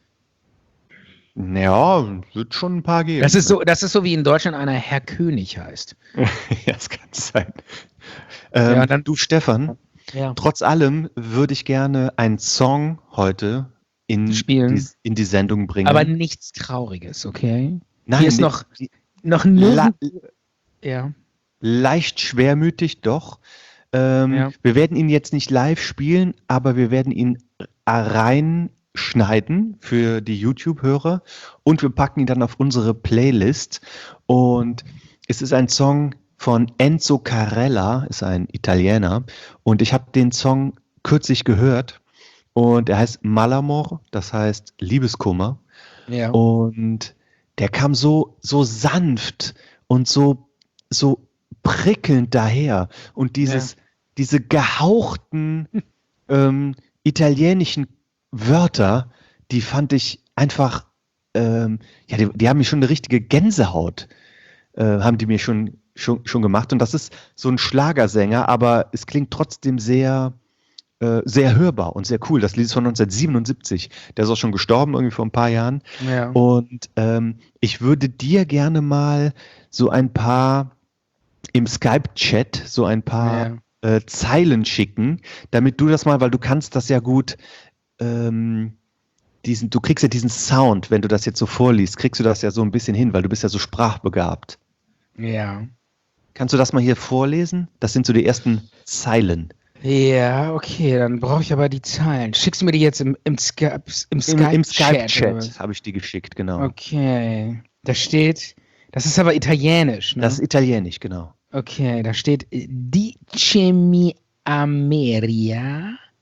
Ja, wird schon ein paar geben. Das ist so, das ist so wie in Deutschland einer Herr König heißt. Ja, das kann sein. Ähm, Ja, dann- du, Stefan, Ja. trotz allem würde ich gerne einen Song heute in, Spielen. die, in die Sendung bringen. Aber nichts Trauriges, okay? Nein, hier ist die- noch- die, Noch nur. la, Ja. leicht schwermütig, doch. Ähm, Ja. Wir werden ihn jetzt nicht live spielen, aber wir werden ihn reinschneiden für die YouTube-Hörer und wir packen ihn dann auf unsere Playlist. Und es ist ein Song von Enzo Carella, ist ein Italiener. Und ich habe den Song kürzlich gehört und er heißt Malamor, das heißt Liebeskummer. Ja. Und der kam so, so sanft und so, so prickelnd daher. Und dieses, diese gehauchten ähm, italienischen Wörter, die fand ich einfach, ähm, ja, die, die haben mir schon eine richtige Gänsehaut, äh, haben die mir schon, schon, schon gemacht. Und das ist so ein Schlagersänger, aber es klingt trotzdem sehr, äh, sehr hörbar und sehr cool. Das Lied ist von neunzehnhundertsiebenundsiebzig. Der ist auch schon gestorben, irgendwie vor ein paar Jahren. Ja. Und ähm, ich würde dir gerne mal so ein paar im Skype-Chat so ein paar äh, Zeilen schicken, damit du das mal, weil du kannst das ja gut, ähm, diesen, du kriegst ja diesen Sound, wenn du das jetzt so vorliest, kriegst du das ja so ein bisschen hin, weil du bist ja so sprachbegabt. Ja. Kannst du das mal hier vorlesen? Das sind so die ersten Zeilen. Ja, okay, dann brauche ich aber die Zahlen. Schickst du mir die jetzt im, im Skype, im Im, Skype im Chat, oder Skype-Chat was? habe ich die geschickt, genau. Okay. Da steht, das ist aber italienisch, ne? Das ist italienisch, genau. Okay, da steht Dicemi Ameria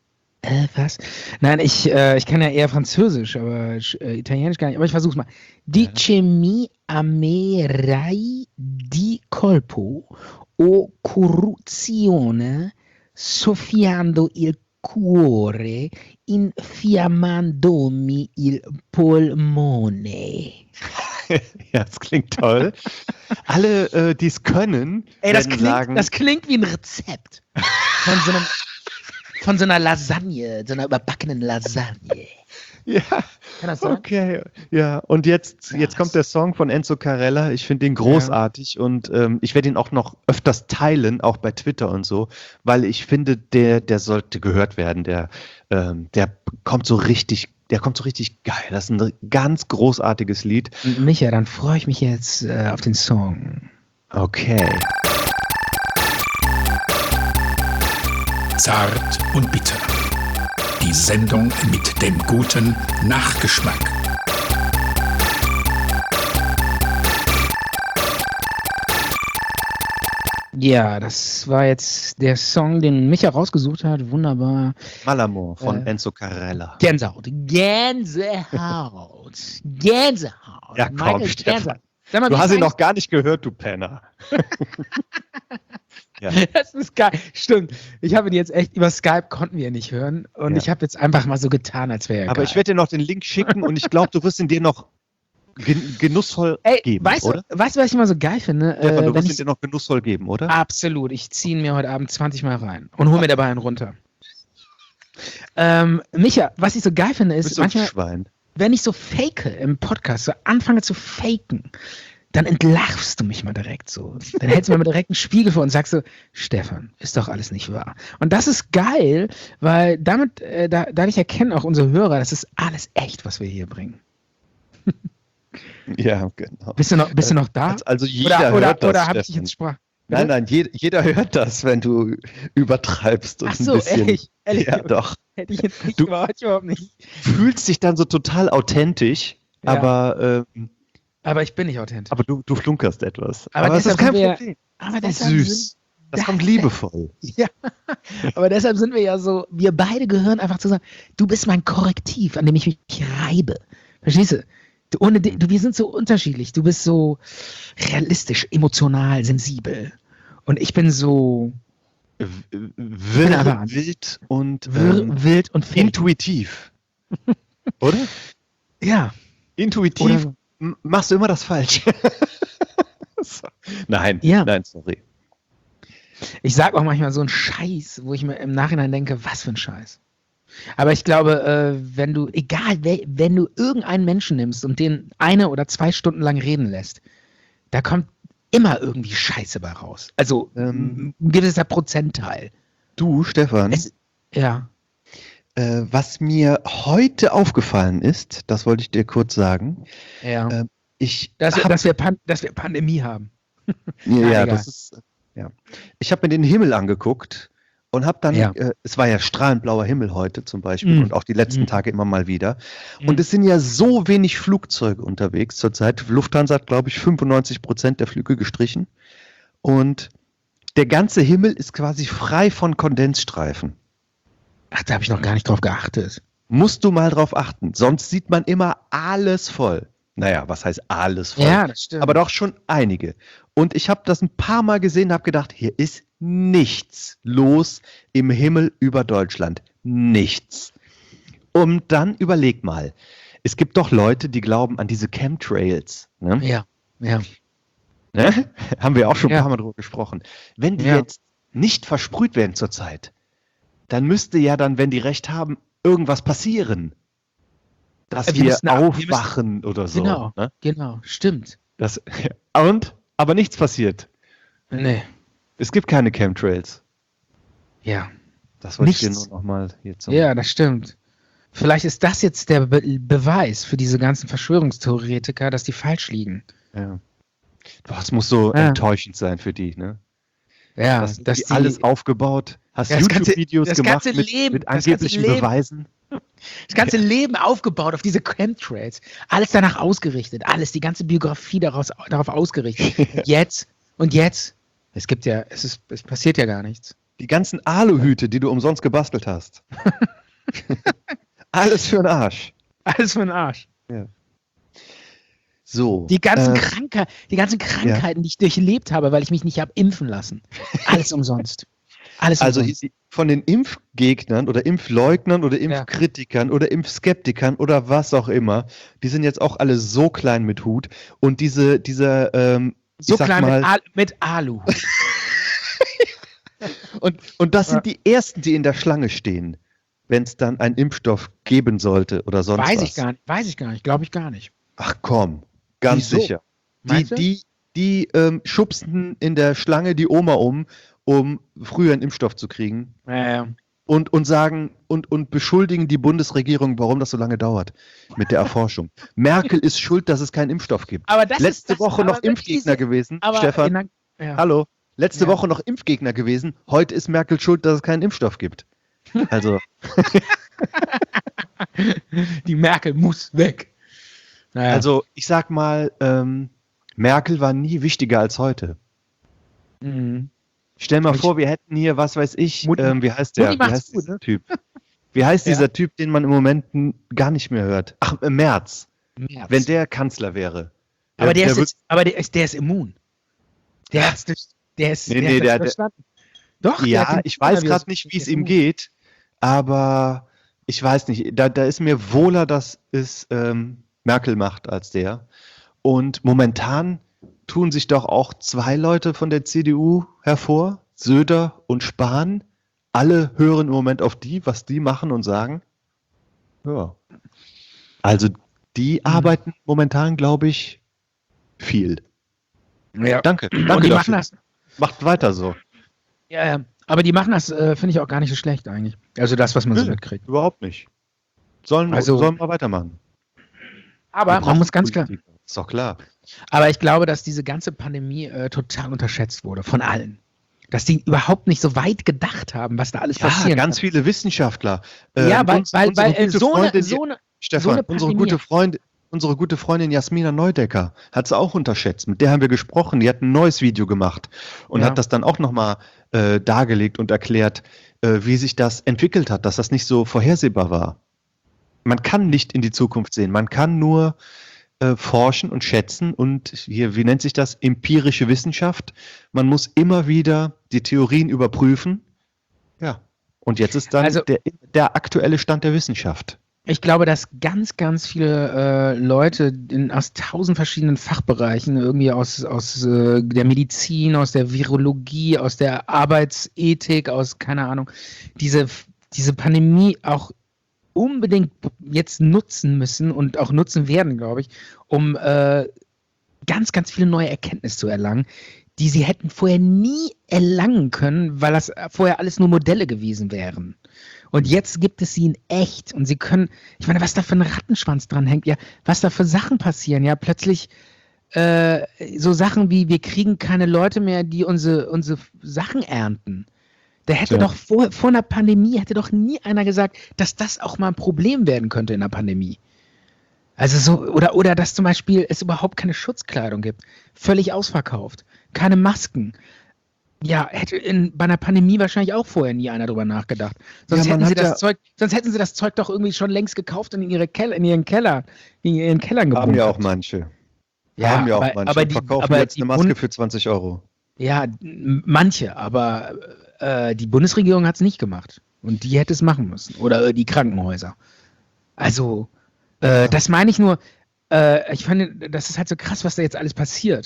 Äh, was? Nein, ich, äh, ich kann ja eher Französisch, aber äh, Italienisch gar nicht. Aber ich versuch's mal. Dicemi a me rai di colpo o corruzione soffiando il cuore infiammandomi il polmone. Ja, das klingt toll. Alle, äh, die es können, Ey, das werden klingt, sagen, das klingt wie ein Rezept von so, einem, von so einer Lasagne, so einer überbackenen Lasagne. ja, Kann das sein? okay. Ja, und jetzt, Krass. jetzt kommt der Song von Enzo Carella. Ich finde den großartig und ähm, ich werde ihn auch noch öfters teilen, auch bei Twitter und so, weil ich finde, der, der sollte gehört werden. Der, ähm, der kommt so richtig, der kommt so richtig geil. Das ist ein ganz großartiges Lied. Micha, dann freue ich mich jetzt äh, auf den Song. Okay. Zart und bitter. Die Sendung mit dem guten Nachgeschmack. Ja, das war jetzt der Song, den Micha rausgesucht hat. Wunderbar. Malamor von Äh, Enzo Carella. Gänsehaut. Gänsehaut. Gänsehaut. Ja, komm, Michael Stefan. Gänsehaut. Sag mal, Du wie hast ihn heißt- noch gar nicht gehört, du Penner. Ja. Das ist geil. Stimmt. Ich habe ihn jetzt echt über Skype konnten wir ihn nicht hören. Und Ja. ich habe jetzt einfach mal so getan, als wäre er Aber geil. ich werde dir noch den Link schicken und ich glaube, du wirst ihn dir noch gen genussvoll Ey, geben, weißt oder? du, weißt du, was ich immer so geil finde? Stefan, Äh, du wenn wirst ihn ich, dir noch genussvoll geben, oder? absolut. Ich ziehe ihn mir heute Abend zwanzig Mal rein und hole mir dabei einen runter. Ähm, Micha, was ich so geil finde, Du ist bist so ein manchmal, Schwein. wenn ich so fake im Podcast, so anfange zu faken, dann entlarvst du mich mal direkt so. Dann hältst du mir mal direkt einen Spiegel vor und sagst so, Stefan, ist doch alles nicht wahr. Und das ist geil, weil damit, äh, da, dadurch erkennen auch unsere Hörer, das ist alles echt, was wir hier bringen. Ja, genau. Bist du noch, bist du noch da? Also jeder Oder, oder, hört das, oder habe ich dich Stefan. jetzt sprach? Nein, nein, je, jeder hört das, wenn du übertreibst und Ach so, ein bisschen. ehrlich, ehrlich. Ja, doch. Hätte ich jetzt nicht Du- gemacht, überhaupt nicht. Fühlst dich dann so total authentisch, Ja. aber, ähm, Aber ich bin nicht authentisch. aber du, du flunkerst etwas. Aber das ist deshalb kein sind wir- Problem. Aber Das ist süß. Das kommt liebevoll. Ja, aber deshalb sind wir ja so, wir beide gehören einfach zusammen. Du bist mein Korrektiv, an dem ich mich reibe. Verstehst du? Du, ohne di- du, wir sind so unterschiedlich. Du bist so realistisch, emotional, sensibel. Und ich bin so W- Wirr, aber an- wild und wirr, ähm, wild und fake. intuitiv. Oder? Ja. Intuitiv Oder- m- machst du immer das Falsche. So. Nein, Ja. nein, sorry. Ich sag auch manchmal so einen Scheiß, wo ich mir im Nachhinein denke, was für ein Scheiß. Aber ich glaube, äh, wenn du, egal, wer- wenn du irgendeinen Menschen nimmst und den eine oder zwei Stunden lang reden lässt, da kommt immer irgendwie Scheiße bei raus. Also Ähm. ein gewisser Prozentteil. Du, Stefan, Es, ja. äh, was mir heute aufgefallen ist, das wollte ich dir kurz sagen. Ja. Ähm, Ich dass, wir, hab, dass, wir Pan dass wir Pandemie haben. ja, Ah, ja, egal. das ist, ja. Ich habe mir den Himmel angeguckt und habe dann, Ja. äh, es war ja strahlend blauer Himmel heute zum Beispiel Mm. und auch die letzten Mm. Tage immer mal wieder. Mm. Und es sind ja so wenig Flugzeuge unterwegs zurzeit. Lufthansa hat, glaube ich, fünfundneunzig Prozent der Flüge gestrichen. Und der ganze Himmel ist quasi frei von Kondensstreifen. Ach, da habe ich noch gar nicht drauf geachtet. Musst du mal drauf achten. Sonst sieht man immer alles voll. Naja, was heißt alles voll? Ja, das stimmt. Aber doch schon einige. Und ich habe das ein paar Mal gesehen und habe gedacht, hier ist nichts los im Himmel über Deutschland. Nichts. Und dann überleg mal, es gibt doch Leute, die glauben an diese Chemtrails. Ne? ja, ja. Ne? Haben wir auch schon ein Ja. paar Mal drüber gesprochen. Wenn die Ja. jetzt nicht versprüht werden zurzeit, dann müsste ja dann, wenn die recht haben, irgendwas passieren. Dass Wir wir, müssen ab- wir müssen- aufwachen oder so. Genau, Ne? genau, stimmt. Das, und? Aber nichts passiert. Nee, Es gibt keine Chemtrails. ja. Das wollte ich dir Nichts. nur nochmal hier zum... Ja, das stimmt. Vielleicht ist das jetzt der Be Beweis für diese ganzen Verschwörungstheoretiker, dass die falsch liegen. Ja. Boah, es muss so Ja. enttäuschend sein für die, ne? Ja, Das, dass die die, alles aufgebaut, hast Ja, das ganze- YouTube-Videos das gemacht ganze mit, Leben, mit das ganze angeblichen Leben. Beweisen. das ganze Leben aufgebaut auf diese Chemtrails. Alles danach ausgerichtet. Alles, die ganze Biografie daraus, darauf ausgerichtet. Und jetzt, und jetzt, es gibt ja, es ist, es passiert ja gar nichts. Die ganzen Aluhüte, die du umsonst gebastelt hast. Alles für den Arsch. Alles für den Arsch. So. Die ganzen, äh, Krankheit, die ganzen Krankheiten, die ich durchlebt habe, weil ich mich nicht habe impfen lassen. Alles umsonst. Alles Also umsonst. von den Impfgegnern oder Impfleugnern oder Impfkritikern oder Impfskeptikern oder was auch immer, die sind jetzt auch alle so klein mit Hut und diese, diese, ähm, So ich sag klein mal, mit, Al mit Alu. und, und das sind die Ersten, die in der Schlange stehen, wenn es dann einen Impfstoff geben sollte oder sonst Weiß was. ich gar nicht. Weiß ich gar nicht. Glaube ich gar nicht. Ach komm, ganz Wieso? sicher. Die, Meinst du? die, die ähm, schubsten in der Schlange die Oma um, um früher einen Impfstoff zu kriegen. Äh, Und, und sagen und, und beschuldigen die Bundesregierung, warum das so lange dauert mit der Erforschung. Merkel ist schuld, dass es keinen Impfstoff gibt. aber das Letzte ist das, Woche aber noch wirklich Impfgegner diese- gewesen. aber Stefan, in der- ja. hallo. Letzte Ja. Woche noch Impfgegner gewesen. Heute ist Merkel schuld, dass es keinen Impfstoff gibt. Also, Die Merkel muss weg. Naja. also ich sag mal, ähm, Merkel war nie wichtiger als heute. Mhm. Stell mal Ich- vor, wir hätten hier, was weiß ich, Mutti- ähm, wie heißt der? Mutti Wie macht's heißt gut, dieser ne? Typ? Wie heißt Ja. dieser Typ, den man im Moment n- gar nicht mehr hört? Ach, äh, Merz. März. Wenn der Kanzler wäre. aber der, ist wird- jetzt, aber der ist, der ist immun. Der hat's durch, der ist, Nee, der nee, hat das der- der- verstanden. Doch, der Ja, hat den ich weiß Coronavirus- gerade nicht, wie es der ist ihm immun. geht, aber ich weiß nicht, da, da ist mir wohler, dass es ähm, Merkel macht als der. Und momentan tun sich doch auch zwei Leute von der C D U hervor, Söder und Spahn. Alle hören im Moment auf die, was die machen und sagen. Ja. Also die Mhm. arbeiten momentan, glaube ich, viel. Ja. Danke. Und Danke die dafür. machen das, Macht weiter so. ja, ja. Aber die machen das, äh, finde ich auch gar nicht so schlecht eigentlich. Also das, was man so Nö. mitkriegt. Überhaupt nicht. Sollen, Also- sollen wir weitermachen. Aber man muss ganz klar, Politiker. Ist doch klar. aber ich glaube, dass diese ganze Pandemie äh, total unterschätzt wurde von allen. Dass die überhaupt nicht so weit gedacht haben, was da alles Ja, passieren ganz kann. viele Wissenschaftler. Ja, Ähm, weil, uns- weil, unsere weil äh, gute so, eine, Freundin, so eine, Stefan, so eine unsere Pandemie- gute Freundin, unsere gute Freundin Jasmina Neudecker hat sie auch unterschätzt. Mit der haben wir gesprochen. Die hat ein neues Video gemacht und Ja. hat das dann auch nochmal äh, dargelegt und erklärt, äh, wie sich das entwickelt hat, dass das nicht so vorhersehbar war. Man kann nicht in die Zukunft sehen. Man kann nur äh, forschen und schätzen und hier, wie nennt sich das? Empirische Wissenschaft. Man muss immer wieder die Theorien überprüfen. Ja. Und jetzt ist dann Also- der, der aktuelle Stand der Wissenschaft. Ich glaube, dass ganz, ganz viele äh, Leute in, aus tausend verschiedenen Fachbereichen, irgendwie aus, aus äh, der Medizin, aus der Virologie, aus der Arbeitsethik, aus, keine Ahnung, diese, diese Pandemie auch unbedingt jetzt nutzen müssen und auch nutzen werden, glaube ich, um äh, ganz, ganz viele neue Erkenntnisse zu erlangen, die sie hätten vorher nie erlangen können, weil das vorher alles nur Modelle gewesen wären. Und jetzt gibt es sie in echt und sie können, ich meine, was da für ein Rattenschwanz dran hängt, ja, was da für Sachen passieren, ja, plötzlich äh, so Sachen wie, wir kriegen keine Leute mehr, die unsere, unsere Sachen ernten. Da hätte Ja. doch vor, vor einer Pandemie, hätte doch nie einer gesagt, dass das auch mal ein Problem werden könnte in der Pandemie. Also so, oder, oder dass zum Beispiel es überhaupt keine Schutzkleidung gibt. Völlig ausverkauft. Keine Masken. Ja, hätte in, bei einer Pandemie wahrscheinlich auch vorher nie einer drüber nachgedacht. Sonst, Ja, man hätten sie hat das ja- Zeug, sonst hätten sie das Zeug doch irgendwie schon längst gekauft und in ihre Keller, in ihren Keller, in ihren Kellern gebunkert. Haben ja auch manche. haben ja auch aber, manche. aber und die, verkaufen aber jetzt die eine Maske Bund- für zwanzig Euro. Ja, m- manche, aber äh, die Bundesregierung hat es nicht gemacht. Und die hätte es machen müssen. Oder äh, die Krankenhäuser. Also, äh, das meine ich nur, äh, ich fand, das ist halt so krass, was da jetzt alles passiert.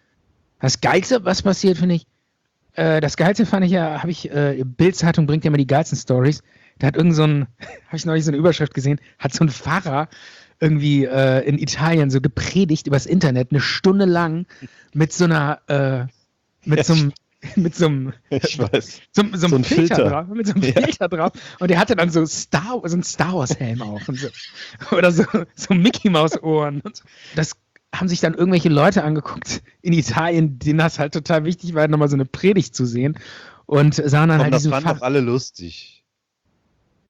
Das Geilste, was passiert, finde ich, äh, das Geilste fand ich ja, habe ich, äh, Bild-Zeitung bringt ja immer die geilsten Stories. Da hat irgend so ein, habe ich neulich so eine Überschrift gesehen, hat so ein Pfarrer irgendwie äh, in Italien so gepredigt übers Internet, eine Stunde lang mit so einer, äh, mit so einem, mit so einem, Ich weiß. so, so, So einem ein Filter, Filter. drauf, mit so einem Ja. Filter drauf. Und der hatte dann so Star, so einen Star Wars Helm auf und so. Oder so, so Mickey Maus Ohren. Und so. Das haben sich dann irgendwelche Leute angeguckt in Italien, denen das halt total wichtig war, nochmal so eine Predigt zu sehen. Und sahen dann Komm, halt das diesen fanden Fach. doch alle lustig.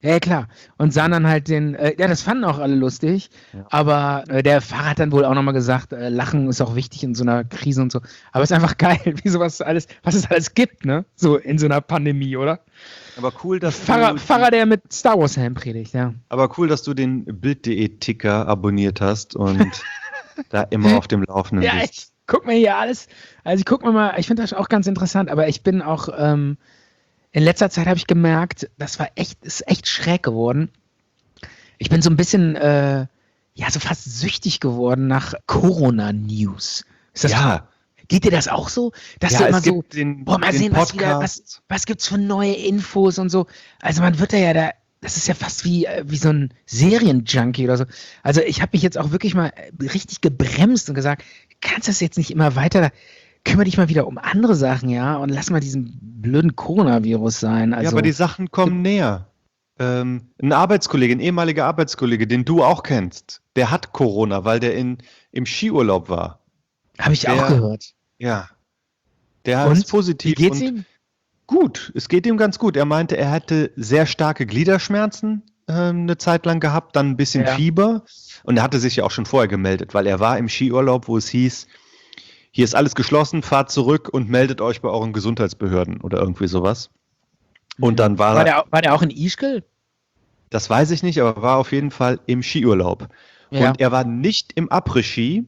Ja, klar. Und sahen dann halt den, äh, ja, das fanden auch alle lustig, Ja. aber äh, der Pfarrer hat dann wohl auch nochmal gesagt, äh, Lachen ist auch wichtig in so einer Krise und so. Aber es ist einfach geil, wie sowas alles, was es alles gibt, ne? So in so einer Pandemie, oder? Aber cool, dass Pfarrer, du, Pfarrer, der mit Star Wars Helm predigt, ja. aber cool, dass du den Bild punkt de Ticker abonniert hast und da immer auf dem Laufenden Ja, bist. ich guck mir hier alles, also ich guck mir mal, ich finde das auch ganz interessant, aber ich bin auch, ähm, in letzter Zeit habe ich gemerkt, das war echt, ist echt schräg geworden. Ich bin so ein bisschen, äh, ja, so fast süchtig geworden nach Corona-News. Ist das Ja. Geht dir das auch so? Dass Ja, du immer es so, gibt den, boah, mal den sehen, was, wieder, Podcast. was, was gibt's für neue Infos und so. Also man wird da ja da, das ist ja fast wie, äh, wie so ein Serienjunkie oder so. Also ich habe mich jetzt auch wirklich mal äh, richtig gebremst und gesagt, du kannst das jetzt nicht immer weiter, kümmere dich mal wieder um andere Sachen, ja, und lass mal diesen blöden Coronavirus sein. Also, ja, aber die Sachen kommen näher. Ähm, ein Arbeitskollege, ein ehemaliger Arbeitskollege, den du auch kennst, der hat Corona, weil der in, im Skiurlaub war. habe ich auch der- gehört. Ja. Der Und? ist positiv. Wie geht's und ihm? Gut, es geht ihm ganz gut. Er meinte, er hatte sehr starke Gliederschmerzen ähm, eine Zeit lang gehabt, dann ein bisschen Ja. Fieber. Und er hatte sich ja auch schon vorher gemeldet, weil er war im Skiurlaub, wo es hieß, hier ist alles geschlossen, fahrt zurück und meldet euch bei euren Gesundheitsbehörden oder irgendwie sowas. Und dann war, War er, der, au- war der auch in Ischgl? das weiß ich nicht, aber war auf jeden Fall im Skiurlaub. Ja. Und er war nicht im Après-Ski.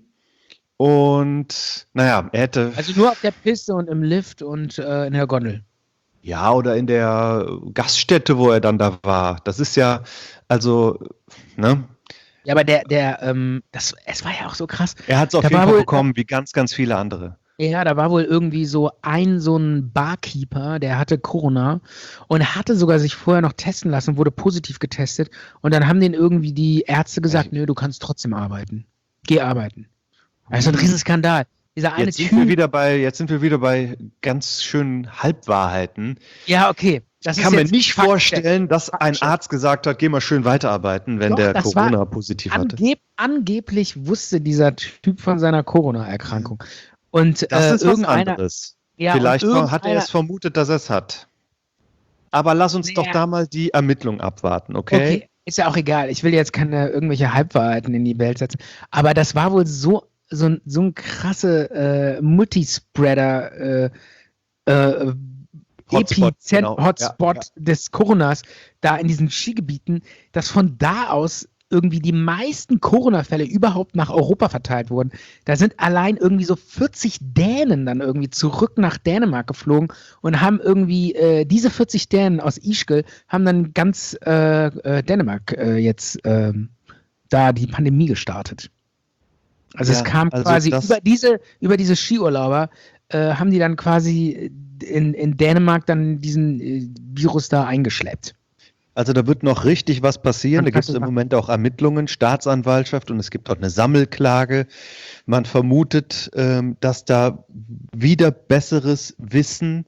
Und naja, er hätte, Also nur auf der Piste und im Lift und äh, in der Gondel. ja, oder in der Gaststätte, wo er dann da war. Das ist ja, also, ne? Ja, aber der, der, ähm, das, es war ja auch so krass. Er hat es auf Da jeden war Fall wohl- bekommen, wie ganz, ganz viele andere. Ja, da war wohl irgendwie so ein, so ein Barkeeper, der hatte Corona und hatte sogar sich vorher noch testen lassen, wurde positiv getestet und dann haben den irgendwie die Ärzte gesagt, nö, du kannst trotzdem arbeiten. Geh arbeiten. Also ein Riesenskandal. Dieser eine Jetzt sind, wir Typ. wieder bei, jetzt sind wir wieder bei ganz schönen Halbwahrheiten. Ja, okay. Das Ich ist kann mir jetzt nicht Faktencheck. vorstellen, dass ein Faktencheck. Arzt gesagt hat, geh mal schön weiterarbeiten, wenn Doch, der das war Corona positiv hatte. Angeb angeblich wusste dieser Typ von seiner Corona-Erkrankung. Und Das äh, ist was irgendeiner, anderes. ja, Vielleicht und war- hat er irgendeiner- es vermutet, dass er es hat. Aber lass uns doch Naja. da mal die Ermittlung abwarten, okay? Okay, ist ja auch egal. Ich will jetzt keine irgendwelche Halbwahrheiten in die Welt setzen. Aber das war wohl so, so, ein- so ein krasse äh, Multispreader äh, äh, Hotspot, Epizent- genau. Hotspot Ja, des Coronas da in diesen Skigebieten, dass von da aus irgendwie die meisten Corona-Fälle überhaupt nach Europa verteilt wurden. Da sind allein irgendwie so vierzig Dänen dann irgendwie zurück nach Dänemark geflogen und haben irgendwie, äh, diese vierzig Dänen aus Ischgl haben dann ganz äh, äh, Dänemark äh, jetzt ähm, da die Pandemie gestartet. Also Ja, es kam also quasi das- über diese, über diese Skiurlauber äh, haben die dann quasi in, in Dänemark dann diesen äh, Virus da eingeschleppt. Also da wird noch richtig was passieren. Da Man kann gibt es es im machen. Moment auch Ermittlungen, Staatsanwaltschaft und es gibt auch eine Sammelklage. Man vermutet, ähm, dass da wieder besseres Wissen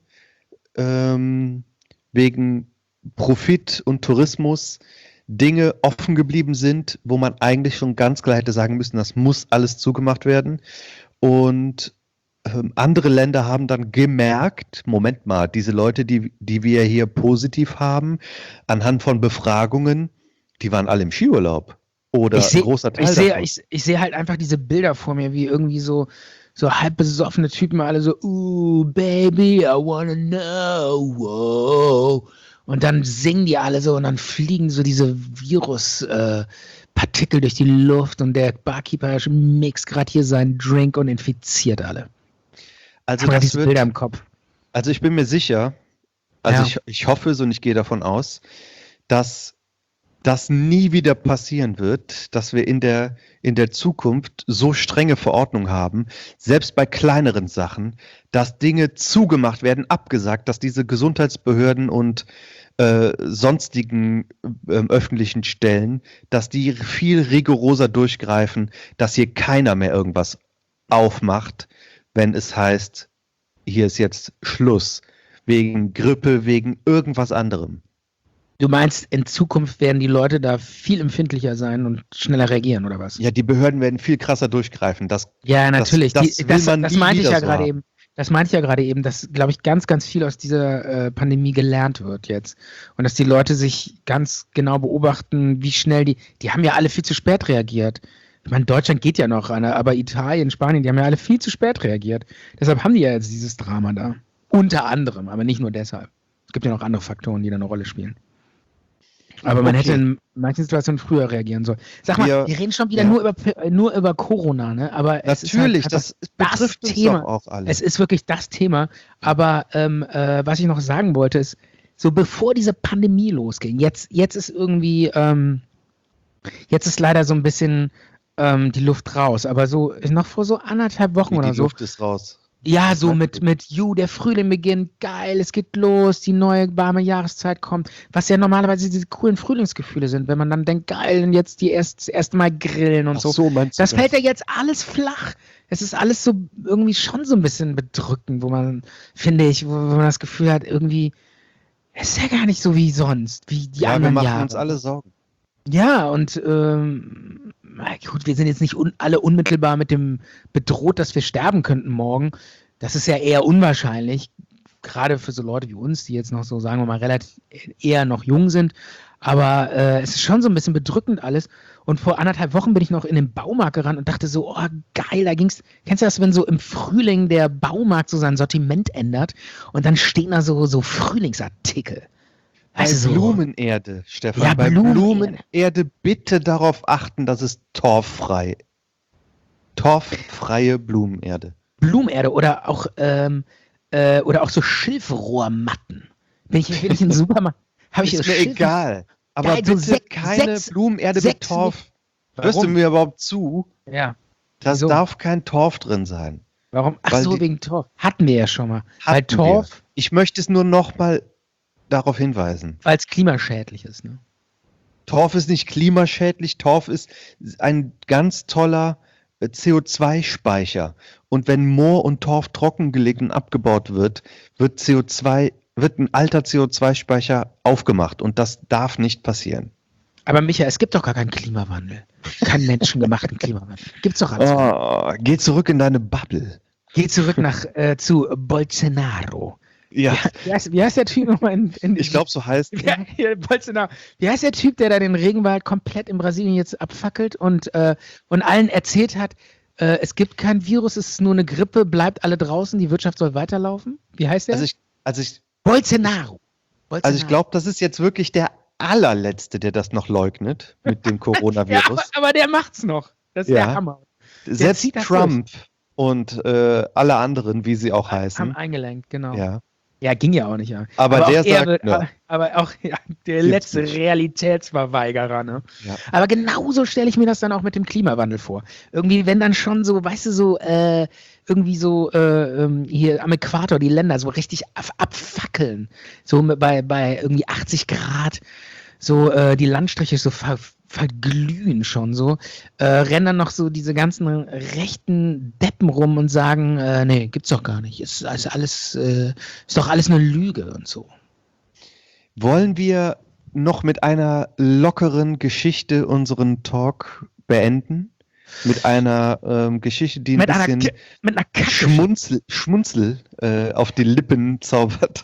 ähm, wegen Profit und Tourismus Dinge offen geblieben sind, wo man eigentlich schon ganz klar hätte sagen müssen, das muss alles zugemacht werden. Und ähm, andere Länder haben dann gemerkt, Moment mal, diese Leute, die, die wir hier positiv haben, anhand von Befragungen, die waren alle im Skiurlaub. Oder Ich seh- ein großer Teil Ich sehe davon. ich, ich seh halt einfach diese Bilder vor mir, wie irgendwie so, so halb besoffene Typen, alle so, ooh, baby, I wanna know, wow. Und dann singen die alle so und dann fliegen so diese Virus-Partikel äh, Partikel durch die Luft und der Barkeeper mixt gerade hier seinen Drink und infiziert alle. Also, Ich habe das diese wird, Bilder im Kopf. also ich bin mir sicher, also Ja. ich, ich hoffe so und ich gehe davon aus, dass das nie wieder passieren wird, dass wir in der, in der Zukunft so strenge Verordnungen haben, selbst bei kleineren Sachen, dass Dinge zugemacht werden, abgesagt, dass diese Gesundheitsbehörden und äh, sonstigen ähm, öffentlichen Stellen, dass die viel rigoroser durchgreifen, dass hier keiner mehr irgendwas aufmacht, wenn es heißt, hier ist jetzt Schluss, wegen Grippe, wegen irgendwas anderem. Du meinst, in Zukunft werden die Leute da viel empfindlicher sein und schneller reagieren, oder was? Ja, die Behörden werden viel krasser durchgreifen. Das, Ja, natürlich. das die, will das man das nie meinte ich wieder ja so gerade haben. eben. Das meinte ich ja gerade eben, dass, glaube ich, ganz, ganz viel aus dieser äh, Pandemie gelernt wird jetzt. Und dass die Leute sich ganz genau beobachten, wie schnell die, die haben ja alle viel zu spät reagiert. Ich meine, Deutschland geht ja noch, aber Italien, Spanien, die haben ja alle viel zu spät reagiert. Deshalb haben die ja jetzt dieses Drama da. Unter anderem, aber nicht nur deshalb. Es gibt ja noch andere Faktoren, die da eine Rolle spielen. Aber man Okay. hätte in manchen Situationen früher reagieren sollen. Sag mal, Wir- wir reden schon wieder ja. nur, über, nur über Corona, ne? Aber es Natürlich, ist halt das einfach betrifft uns Thema. doch auch alle. Es ist wirklich das Thema. Aber ähm, äh, was ich noch sagen wollte, ist, so bevor diese Pandemie losging, jetzt, jetzt ist irgendwie, ähm, jetzt ist leider so ein bisschen ähm, die Luft raus. Aber so noch vor so anderthalb Wochen Wie oder die so. Luft ist raus. Ja, Was so meinst mit, du? mit You, der Frühling beginnt, geil, es geht los, die neue warme Jahreszeit kommt, was ja normalerweise diese coolen Frühlingsgefühle sind, wenn man dann denkt, geil, und jetzt die erst, das erste Mal grillen und Ach so. so, meinst du Das fällt ja jetzt alles flach. Es ist alles so irgendwie schon so ein bisschen bedrückend, wo man, finde ich, wo, wo man das Gefühl hat, irgendwie, es ist ja gar nicht so wie sonst, wie die Ja, wir anderen machen Jahre. uns alle Sorgen. Ja, und ähm, na gut, wir sind jetzt nicht un alle unmittelbar mit dem bedroht, dass wir sterben könnten morgen. Das ist ja eher unwahrscheinlich, gerade für so Leute wie uns, die jetzt noch so, sagen wir mal, relativ eher noch jung sind. Aber äh, es ist schon so ein bisschen bedrückend alles. Und vor anderthalb Wochen bin ich noch in den Baumarkt gerannt und dachte so, oh geil, da ging's. Kennst du das, wenn so im Frühling der Baumarkt so sein Sortiment ändert und dann stehen da so, so Frühlingsartikel. Bei Weißt du, so- Blumenerde, Stefan. Ja, bei Blumenerde. Blumenerde bitte darauf achten, dass es torffrei. Torffreie Blumenerde. Blumenerde oder auch, ähm, äh, oder auch so Schilfrohrmatten. Wenn ich, wenn ich in den Supermarkt habe ich Ist so mir Schilf- egal. Aber Geil, so bitte sech- keine sechs- Blumenerde mit sechs- Torf. Hörst du Warum? mir überhaupt zu? Ja. Da Wieso? darf kein Torf drin sein. Warum? Ach Weil so, die- wegen Torf. Hatten wir ja schon mal. Weil Hatten Torf, wir. Ich möchte es nur noch mal darauf hinweisen. weil es klimaschädlich ist. Ne? Torf ist nicht klimaschädlich. Torf ist ein ganz toller äh, C O zwei Speicher. Und wenn Moor und Torf trockengelegt und abgebaut wird, wird C O zwei, wird ein alter C O zwei Speicher aufgemacht. Und das darf nicht passieren. Aber Micha, es gibt doch gar keinen Klimawandel. Keinen menschengemachten Klimawandel. Gibt's doch alles. Oh, geh zurück in deine Bubble. Geh zurück nach äh, zu Bolsonaro. Ja, Wie heißt, wie heißt der Typ nochmal in, in ich glaube, so heißt Ja, hier, Bolsonaro. Wie heißt der Typ, der da den Regenwald komplett in Brasilien jetzt abfackelt und, äh, und allen erzählt hat, äh, es gibt kein Virus, es ist nur eine Grippe, bleibt alle draußen, die Wirtschaft soll weiterlaufen? Wie heißt der? Also ich, also ich, Bolsonaro. Bolsonaro. also ich glaube, das ist jetzt wirklich der allerletzte, der das noch leugnet mit dem ja, Coronavirus. aber, aber der macht's noch. Das ist Ja. der Hammer. Selbst zieht das Trump und äh, alle anderen, wie sie auch Haben heißen. eingelenkt, genau. Ja. Ja. ging ja auch nicht. Ja. Aber der auch er sagt, wird, ne. aber, aber auch ja, der Gibt's letzte nicht. Realitätsverweigerer. Ne? Ja. Aber genauso stelle ich mir das dann auch mit dem Klimawandel vor. Irgendwie, wenn dann schon so, weißt du, so, äh, irgendwie so äh, ähm, hier am Äquator die Länder so richtig ab abfackeln. So mit- bei, bei irgendwie achtzig Grad, so äh, die Landstriche so ver verglühen schon so, äh, rennen dann noch so diese ganzen rechten Deppen rum und sagen, äh, nee, gibt's doch gar nicht. Ist, ist alles, äh, ist doch alles eine Lüge und so. Wollen wir noch mit einer lockeren Geschichte unseren Talk beenden? Mit einer ähm, Geschichte, die ein Mit einer, bisschen Ki- mit einer Kacke. Schmunzel, Schmunzel äh, auf die Lippen zaubert.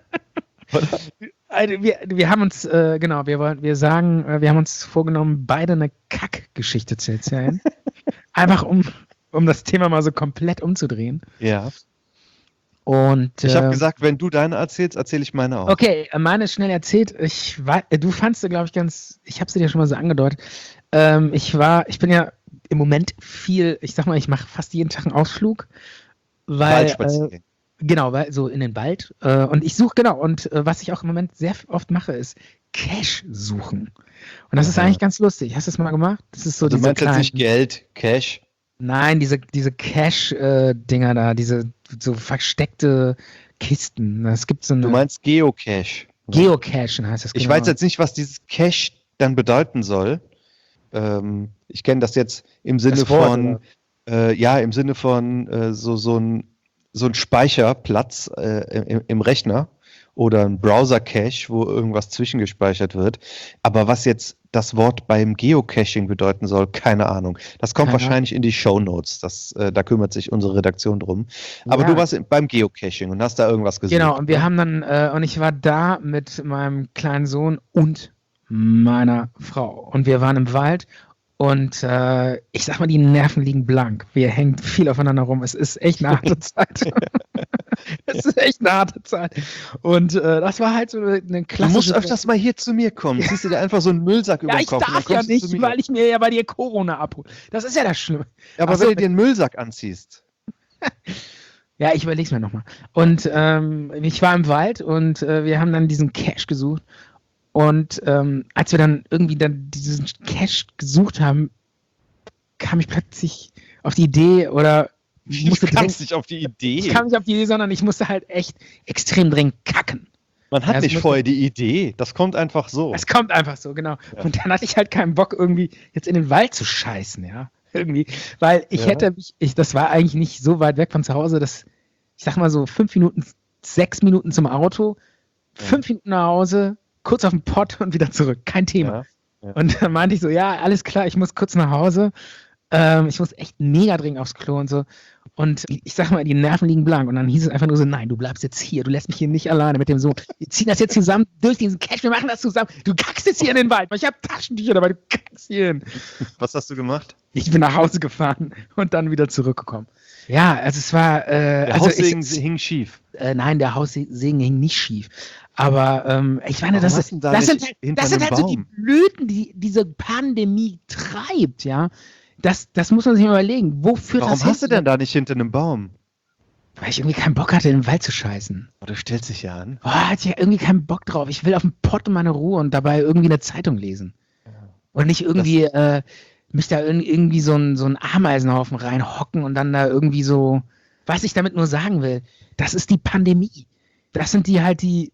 Also wir, wir haben uns, äh, genau, wir wollen, wir sagen, äh, wir haben uns vorgenommen, beide eine Kackgeschichte zu erzählen. Einfach um, um das Thema mal so komplett umzudrehen. Ja. Und Ich habe äh, gesagt, wenn du deine erzählst, erzähle ich meine auch. okay, äh, meine ist schnell erzählt. Ich war, äh, du fandst sie, glaube ich, ganz, ich habe sie dir schon mal so angedeutet. Ähm, ich war, ich bin ja im Moment viel, ich sag mal, ich mache fast jeden Tag einen Ausflug, weil, äh, Waldspaziergänge. genau, weil so in den Wald. Äh, und ich suche, genau, und äh, was ich auch im Moment sehr oft mache, ist Cash suchen. Und das ist Aha. eigentlich ganz lustig. Hast du das mal gemacht? Das ist so Du diese meinst jetzt kleinen, nicht Geld, Cash? nein, diese, diese Cash-Dinger da, diese so versteckte Kisten. Es gibt so eine Du meinst Geocache. Geocachen heißt das. Ich genau. weiß jetzt nicht, was dieses Cache dann bedeuten soll. Ähm, ich kenne das jetzt im Sinne Das Wort, von, äh, ja, im Sinne von äh, so, so ein, so ein Speicherplatz äh, im, im Rechner. oder ein Browser-Cache, wo irgendwas zwischengespeichert wird. Aber was jetzt das Wort beim Geocaching bedeuten soll, keine Ahnung. Das kommt Keine wahrscheinlich in die Shownotes. Das, äh, da kümmert sich unsere Redaktion drum. Aber Ja. du warst in- beim Geocaching und hast da irgendwas gesucht. Genau, und wir ne? haben dann, äh, und ich war da mit meinem kleinen Sohn und meiner Frau. Und wir waren im Wald und äh, ich sag mal, die Nerven liegen blank. Wir hängen viel aufeinander rum. Es ist echt eine harte Zeit. Es ist echt eine harte Zeit. Und äh, das war halt so eine Du klassische... musst öfters mal hier zu mir kommen. Ziehst du dir einfach so einen Müllsack über ja, den ich Kopf und dann darf ja kommst du zu nicht, mir. weil ich mir ja bei dir Corona abhole. Das ist ja das Schlimme. Aber Ach so, wenn du dir einen Müllsack anziehst. Ja, ich überleg's mir nochmal. Und ähm, ich war im Wald und äh, wir haben dann diesen Cache gesucht. Und ähm, als wir dann irgendwie dann diesen Cache gesucht haben, kam ich plötzlich auf die Idee oder Du musste kamst dringend, nicht auf die Idee. ich kam nicht auf die Idee, sondern ich musste halt echt extrem dringend kacken. Man hat Ja, es nicht muss- vorher die Idee. Das kommt einfach so. Es kommt einfach so, genau. Und dann hatte ich halt keinen Bock, irgendwie jetzt in den Wald zu scheißen, ja. Irgendwie. Weil ich Ja. hätte mich, ich, das war eigentlich nicht so weit weg von zu Hause, dass, ich sag mal so, fünf Minuten, sechs Minuten zum Auto, fünf Minuten nach Hause, kurz auf den Pott und wieder zurück. Kein Thema. Ja. Und dann meinte ich so, ja, alles klar, ich muss kurz nach Hause. Ähm, ich muss echt mega dringend aufs Klo und so. Und ich sag mal, die Nerven liegen blank. Und dann hieß es einfach nur so, nein, du bleibst jetzt hier, du lässt mich hier nicht alleine mit dem Sohn. Wir ziehen das jetzt zusammen durch diesen Cache, wir machen das zusammen. Du kackst jetzt hier in den Wald. Ich habe Taschentücher dabei, du kackst hier hin. Was hast du gemacht? Ich bin nach Hause gefahren und dann wieder zurückgekommen. Ja, also es war... Äh, Der also Haussegen ich, hing schief. äh, nein, der Haussegen hing nicht schief. Aber ähm, ich meine, Warum das, hast ist, du da das nicht sind, halt, hinter das sind einem halt so die Baum? Blüten, die diese Pandemie treibt, ja. Das, das muss man sich mal überlegen. Wo führt Warum das hast du hin? denn da nicht hinter einem Baum? Weil ich irgendwie keinen Bock hatte, in den Wald zu scheißen. Oh, du stellst dich ja an. Oh, hatte ich ja irgendwie keinen Bock drauf. Ich will auf dem Pott und meine Ruhe und dabei irgendwie eine Zeitung lesen. Und nicht irgendwie äh, mich da irg- irgendwie so ein, so ein Ameisenhaufen reinhocken und dann da irgendwie so, was ich damit nur sagen will, das ist die Pandemie. Das sind die halt die,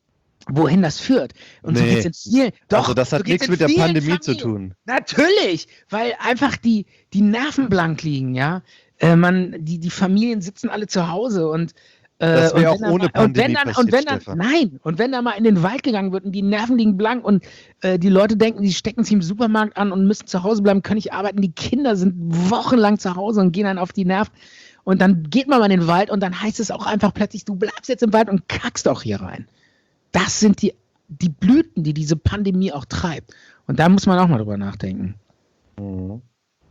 wohin das führt. Und so Nee. geht's in vielen, doch, Also das so hat geht's nichts in mit der vielen Pandemie zu Familien. tun. Natürlich, weil einfach die, die Nerven blank liegen, ja. Äh, man, die, die Familien sitzen alle zu Hause und äh, Das und wär wenn auch da ohne mal, und Pandemie wenn dann, passiert, und wenn dann, Stefan. nein, und wenn da mal in den Wald gegangen wird und die Nerven liegen blank und äh, die Leute denken, die stecken sich im Supermarkt an und müssen zu Hause bleiben, können nicht arbeiten, die Kinder sind wochenlang zu Hause und gehen dann auf die Nerven und dann geht man mal in den Wald und dann heißt es auch einfach plötzlich, du bleibst jetzt im Wald und kackst auch hier rein. Das sind die, die Blüten, die diese Pandemie auch treibt. Und da muss man auch mal drüber nachdenken. Mhm.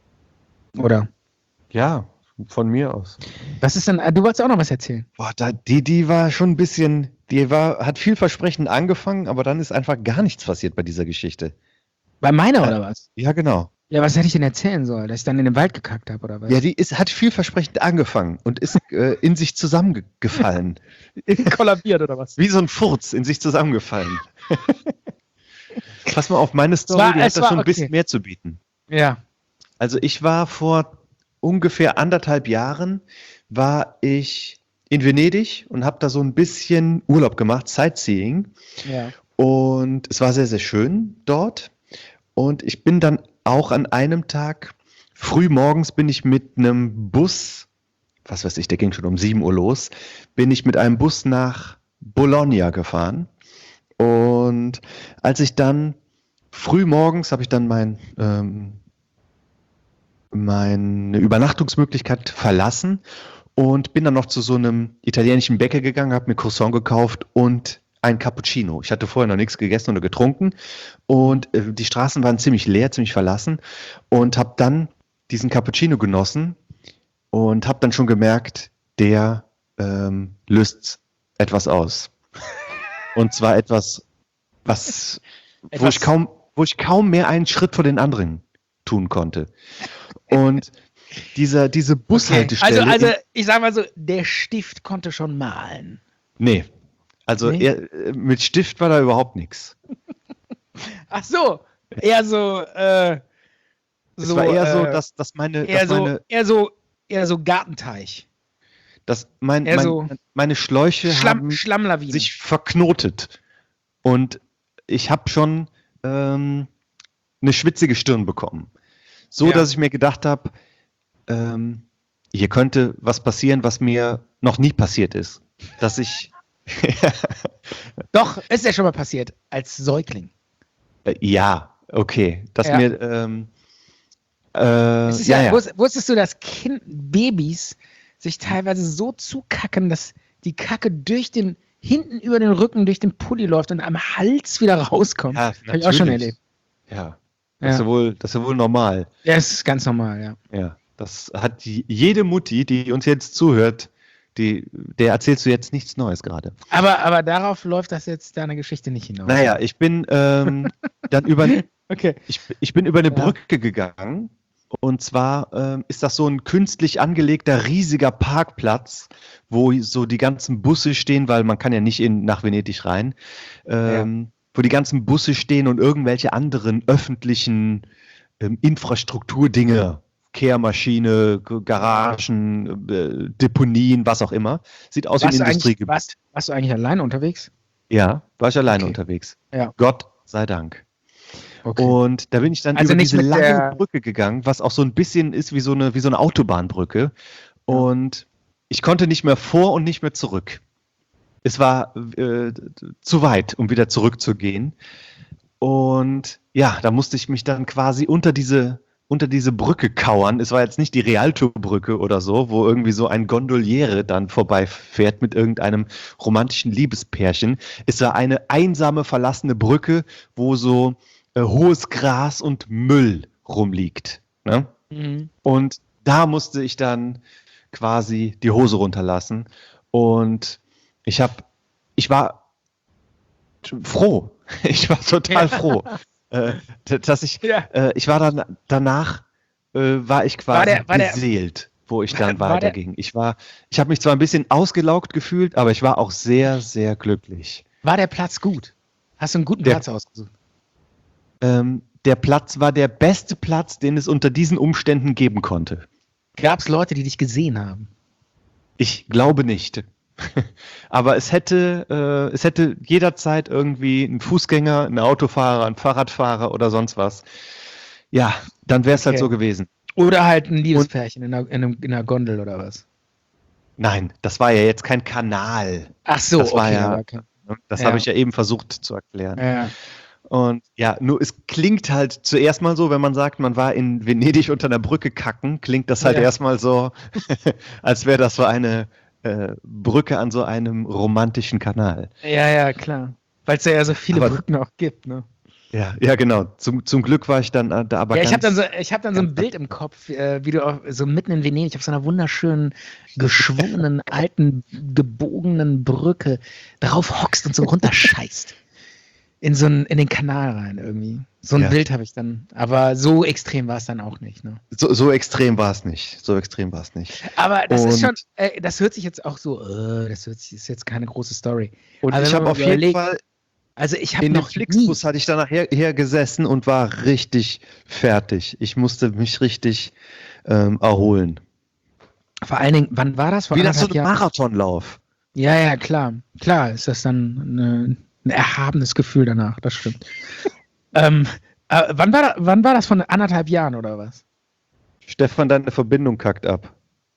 Oder? Ja, von mir aus. Was ist denn, äh, du wolltest auch noch was erzählen? Boah, da, die, die war schon ein bisschen, die war, hat vielversprechend angefangen, aber dann ist einfach gar nichts passiert bei dieser Geschichte. Bei meiner Äh, oder was? Ja, genau. Ja, was hätte ich denn erzählen sollen? Dass ich dann in den Wald gekackt habe oder was? Ja, die ist, hat vielversprechend angefangen und ist äh, in sich zusammengefallen. kollabiert oder was? Wie so ein Furz in sich zusammengefallen. Pass mal auf, meine Story, war- die es hat da war schon ein okay. bisschen mehr zu bieten. Ja. Also ich war vor ungefähr anderthalb Jahren, war ich in Venedig und habe da so ein bisschen Urlaub gemacht, Sightseeing. Ja. Und es war sehr, sehr schön dort. Und ich bin dann auch an einem Tag, früh morgens bin ich mit einem Bus, was weiß ich, der ging schon um sieben Uhr los, bin ich mit einem Bus nach Bologna gefahren. Und als ich dann früh morgens habe ich dann mein, ähm, meine Übernachtungsmöglichkeit verlassen und bin dann noch zu so einem italienischen Bäcker gegangen, habe mir Croissant gekauft und ein Cappuccino. Ich hatte vorher noch nichts gegessen oder getrunken und äh, die Straßen waren ziemlich leer, ziemlich verlassen und habe dann diesen Cappuccino genossen und habe dann schon gemerkt, der ähm, löst etwas aus. Und zwar etwas, was, wo Etwas- ich kaum, wo ich kaum mehr einen Schritt vor den anderen tun konnte. Und dieser, diese Bushaltestelle. Also, also in, ich sag mal so, der Stift konnte schon malen. nee. Also Nee? Er, äh, mit Stift war da überhaupt nichts. Ach so, eher so, äh, Es so, war eher so, äh, dass, dass meine, eher dass so, meine, eher so, eher so Gartenteich. dass mein, eher mein, so meine Schläuche Schlamm, haben Schlammlawine. sich verknotet. Und ich habe schon ähm, eine schwitzige Stirn bekommen. So, Ja. dass ich mir gedacht habe, ähm, hier könnte was passieren, was mir noch nie passiert ist. Dass ich, Doch, ist ja schon mal passiert, als Säugling. Äh, ja, okay. Dass Ja. mir, ähm, äh, Es ist ja, ja, ja. wus- Wusstest du, dass kind, Babys sich teilweise so zukacken, dass die Kacke durch den, hinten über den Rücken, durch den Pulli läuft und am Hals wieder rauskommt? Ja, Hab ich auch schon natürlich. erlebt. Ja, das ist Ja. ja wohl, das ist ja wohl normal. Ja, das ist ganz normal, ja. Ja, das hat die, jede Mutti, die uns jetzt zuhört, die, der erzählst du jetzt nichts Neues gerade. Aber, aber darauf läuft das jetzt deine Geschichte nicht hinaus. Naja, ich bin ähm, dann über, Okay. ich, ich bin über eine Ja. Brücke gegangen. Und zwar ähm, ist das so ein künstlich angelegter riesiger Parkplatz, wo so die ganzen Busse stehen, weil man kann ja nicht in, nach Venedig rein, ähm, wo die ganzen Busse stehen und irgendwelche anderen öffentlichen ähm, Infrastrukturdinge, Kehrmaschine, G- Garagen, äh, Deponien, was auch immer. Sieht aus wie Warst ein du, eigentlich, Industriegebiet. warst, warst du eigentlich alleine unterwegs? Ja, war ich alleine Okay. unterwegs. Ja. Gott sei Dank. Okay. Und da bin ich dann Also über nicht diese mit lange der- Brücke gegangen, was auch so ein bisschen ist wie so eine, wie so eine Autobahnbrücke. Und ich konnte nicht mehr vor und nicht mehr zurück. Es war äh, zu weit, um wieder zurückzugehen. Und ja, da musste ich mich dann quasi unter diese, unter diese Brücke kauern. Es war jetzt nicht die Rialto-Brücke oder so, wo irgendwie so ein Gondoliere dann vorbeifährt mit irgendeinem romantischen Liebespärchen. Es war eine einsame, verlassene Brücke, wo so äh, hohes Gras und Müll rumliegt. Ne? Mhm. Und da musste ich dann quasi die Hose runterlassen. Und ich habe, ich war froh. Ich war total froh, äh, d- dass ich, Ja. äh, ich war dann danach, äh, war ich quasi War der- war der- beseelt, wo ich dann War der- weiterging. Ich war, ich habe mich zwar ein bisschen ausgelaugt gefühlt, aber ich war auch sehr, sehr glücklich. War der Platz gut? Hast du einen guten Der- Platz ausgesucht? Ähm, der Platz war der beste Platz, den es unter diesen Umständen geben konnte. Gab es Leute, die dich gesehen haben? Ich glaube nicht. Aber es hätte, äh, es hätte jederzeit irgendwie ein Fußgänger, ein Autofahrer, ein Fahrradfahrer oder sonst was. Ja, dann wäre es halt Okay. so gewesen. Oder halt ein Liebespärchen in einer, in, einem, in einer Gondel oder was? Nein, das war ja jetzt kein Kanal. Ach so, Das war okay. ja- aber okay. Das Ja. habe ich ja eben versucht zu erklären. Ja. Und ja, nur es klingt halt zuerst mal so, wenn man sagt, man war in Venedig unter einer Brücke kacken, klingt das halt Ja. erstmal so, als wäre das so eine äh, Brücke an so einem romantischen Kanal. ja, ja, klar. Weil es ja, ja so viele Aber- Brücken auch gibt, ne? Ja, ja, genau. Zum, zum Glück war ich dann äh, da aber Ja, ich habe ganz, dann so, ich hab dann so ein ganz- Bild im Kopf, äh, wie du auf, so mitten in Venedig auf so einer wunderschönen, geschwungenen, alten, gebogenen Brücke drauf hockst und so runterscheißt. In so einen, in den Kanal rein irgendwie. So ein Ja. Bild habe ich dann. Aber so extrem war es dann auch nicht, ne? so, so extrem war es nicht. So extrem war es nicht. Aber das ist Und- schon, äh, das hört sich jetzt auch so, äh, das hört sich, ist jetzt keine große Story. Und Aber ich wenn habe man auf mal jeden überlegt- Fall Also ich habe in dem noch nie, Flixbus hatte ich dann nachher her gesessen und war richtig fertig. Ich musste mich richtig ähm, erholen. vor allen Dingen, wann war das? Vor Wie nach so anderthalb einem Jahren? Marathonlauf. Ja, ja, klar. Klar ist das dann eine, ein erhabenes Gefühl danach, das stimmt. ähm, äh, wann, war da, wann war das von anderthalb Jahren oder was? Stefan, deine Verbindung kackt ab.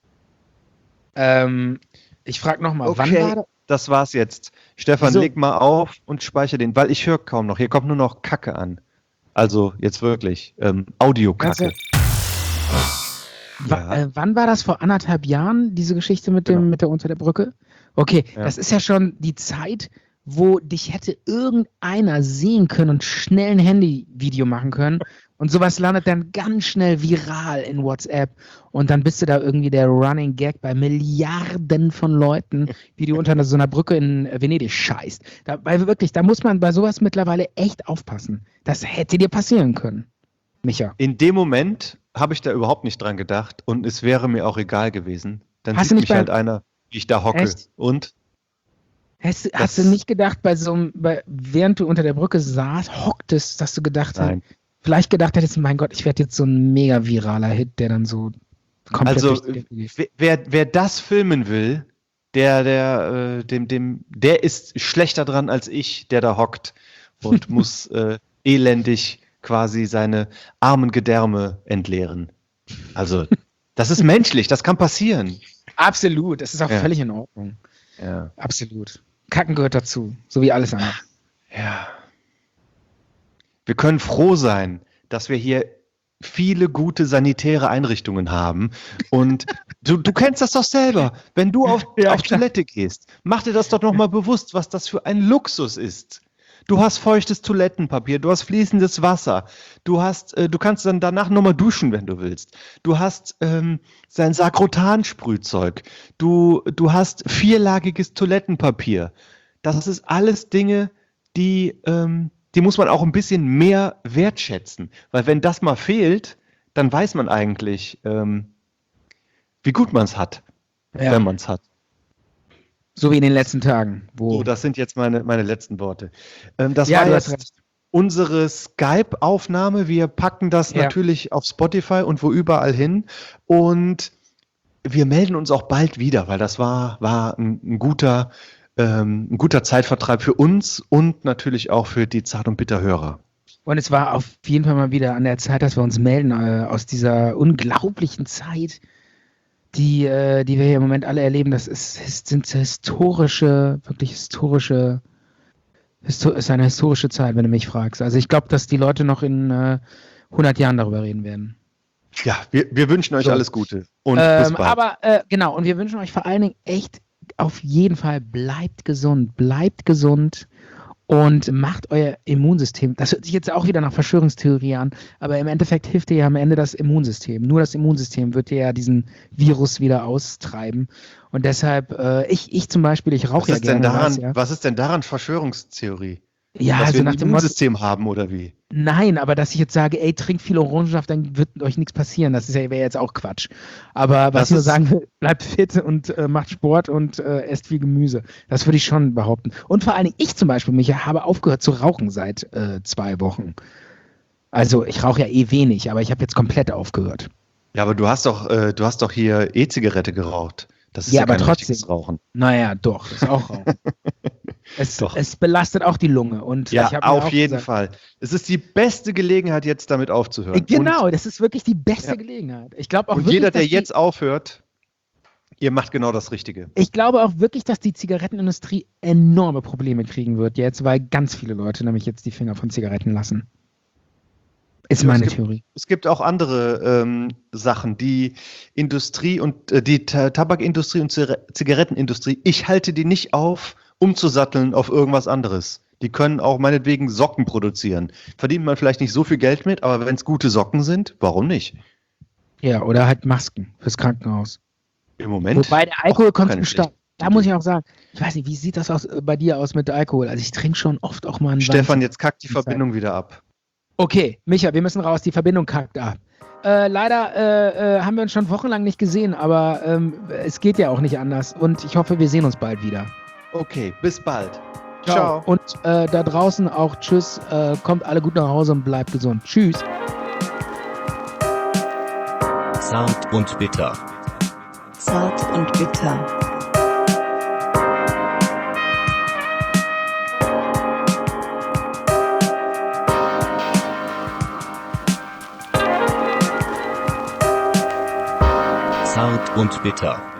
Ähm, ich frage nochmal, wann war das? das war's jetzt. Stefan, Wieso? leg mal auf und speichere den, weil ich höre kaum noch. Hier kommt nur noch Kacke an. Also jetzt wirklich. Ähm, Audiokacke. Wa- Ja. äh, wann war das vor anderthalb Jahren, diese Geschichte mit, dem, Genau. mit der Unter der Brücke? Okay, Ja. das ist ja schon die Zeit, wo dich hätte irgendeiner sehen können und schnell ein Handyvideo machen können. Und sowas landet dann ganz schnell viral in WhatsApp. Und dann bist du da irgendwie der Running Gag bei Milliarden von Leuten, wie du unter so einer Brücke in Venedig scheißt. Da, weil wirklich, da muss man bei sowas mittlerweile echt aufpassen. Das hätte dir passieren können, Micha. In dem Moment habe ich da überhaupt nicht dran gedacht und es wäre mir auch egal gewesen. Dann Hast sieht du nicht mich beim- halt einer, wie ich da hocke. Echt? Und Hast, du- Das- hast du nicht gedacht, bei so einem, bei, während du unter der Brücke saß, hocktest, dass du gedacht hast, nein. vielleicht gedacht hättest, mein Gott, ich werde jetzt so ein mega viraler Hit, der dann so komplett Also durch die Decke geht. wer, wer, wer das filmen will, der, der, äh, dem, dem, der ist schlechter dran als ich, der da hockt und muss äh, elendig quasi seine armen Gedärme entleeren. Also, das ist menschlich, das kann passieren. Absolut, das ist auch Ja. völlig in Ordnung. Ja. Absolut. Kacken gehört dazu, so wie alles andere. Ja. Wir können froh sein, dass wir hier viele gute sanitäre Einrichtungen haben. Und du, du kennst das doch selber. Wenn du auf, Ja, auf klar. Toilette gehst, mach dir das doch nochmal bewusst, was das für ein Luxus ist. Du hast feuchtes Toilettenpapier, du hast fließendes Wasser, du hast, äh, du kannst dann danach nochmal duschen, wenn du willst. Du hast ähm, sein Sakrotan-Sprühzeug, du, du hast vierlagiges Toilettenpapier. Das ist alles Dinge, die, ähm, die muss man auch ein bisschen mehr wertschätzen. Weil wenn das mal fehlt, dann weiß man eigentlich, ähm, wie gut man es hat, Ja. wenn man es hat. So wie in den letzten Tagen. Wo So, das sind jetzt meine, meine letzten Worte. Ähm, das Ja, war du hast jetzt recht. unsere Skype-Aufnahme. Wir packen das Ja. natürlich auf Spotify und wo überall hin. Und wir melden uns auch bald wieder, weil das war, war ein, ein guter, ähm, ein guter Zeitvertreib für uns und natürlich auch für die Zart- und Bitter-Hörer. Und es war auf jeden Fall mal wieder an der Zeit, dass wir uns melden äh, aus dieser unglaublichen Zeit, die, äh, die wir hier im Moment alle erleben. Das ist, ist, sind historische, wirklich historische, histo ist eine historische Zeit, wenn du mich fragst. Also ich glaube, dass die Leute noch in äh, hundert Jahren darüber reden werden. Ja, wir, wir wünschen euch So. alles Gute und bis Ähm, bald. aber äh, genau, und wir wünschen euch vor allen Dingen echt auf jeden Fall, bleibt gesund, bleibt gesund und macht euer Immunsystem. Das hört sich jetzt auch wieder nach Verschwörungstheorie an, aber im Endeffekt hilft dir ja am Ende das Immunsystem. Nur das Immunsystem wird dir ja diesen Virus wieder austreiben. Und deshalb, äh, ich, ich zum Beispiel, ich was, rauche ja ist denn gerne. daran, weißt ja. was ist denn daran Verschwörungstheorie? Ja, Dass also wir nach ein dem Motto, Immunsystem haben oder wie? nein, aber dass ich jetzt sage, ey, trinkt viel Orangensaft, dann wird euch nichts passieren. Das ist ja, wäre jetzt auch Quatsch. Aber was Das ich nur ist- sagen will, bleibt fit und äh, macht Sport und äh, esst viel Gemüse. Das würde ich schon behaupten. Und vor allen Dingen, ich zum Beispiel, Micha, habe aufgehört zu rauchen seit äh, zwei Wochen. Also ich rauche ja eh wenig, aber ich habe jetzt komplett aufgehört. Ja, aber du hast doch, äh, du hast doch hier E-Zigarette geraucht. Das ist Ja, ja, aber kein trotzdem. richtiges Rauchen. Naja, doch, ist auch Rauchen. es, Doch. es belastet auch die Lunge. Und Ja, ich hab mir auf auch jeden gesagt, Fall. Es ist die beste Gelegenheit, jetzt damit aufzuhören. Äh, Genau, das ist wirklich die beste Ja. Gelegenheit. Ich glaube auch Und, und wirklich, jeder, der dass die- jetzt aufhört, ihr macht genau das Richtige. Ich glaube auch wirklich, dass die Zigarettenindustrie enorme Probleme kriegen wird jetzt, weil ganz viele Leute nämlich jetzt die Finger von Zigaretten lassen. Ist Ja, meine es gibt- Theorie. Es gibt auch andere ähm, Sachen, die Industrie und äh, die Ta- Tabakindustrie und Zire- Zigarettenindustrie, ich halte die nicht auf, umzusatteln auf irgendwas anderes. Die können auch meinetwegen Socken produzieren. Verdient man vielleicht nicht so viel Geld mit, aber wenn es gute Socken sind, warum nicht? Ja, oder halt Masken fürs Krankenhaus. Im Moment. Wobei der auch Alkoholkonsum keine steigt. Da schlechte muss ich auch sagen, ich weiß nicht, wie sieht das aus, äh, bei dir aus mit Alkohol? Also ich trinke schon oft auch mal einen Stefan, Wein. jetzt kackt die Verbindung wieder ab. Okay, Micha, wir müssen raus, die Verbindung kackt ab. Äh, leider äh, äh, haben wir uns schon wochenlang nicht gesehen, aber ähm, es geht ja auch nicht anders. Und ich hoffe, wir sehen uns bald wieder. Okay, bis bald. Ciao. Und äh, da draußen auch tschüss, äh, kommt alle gut nach Hause und bleibt gesund. Tschüss. Zart und bitter. Zart und bitter. Zart und bitter.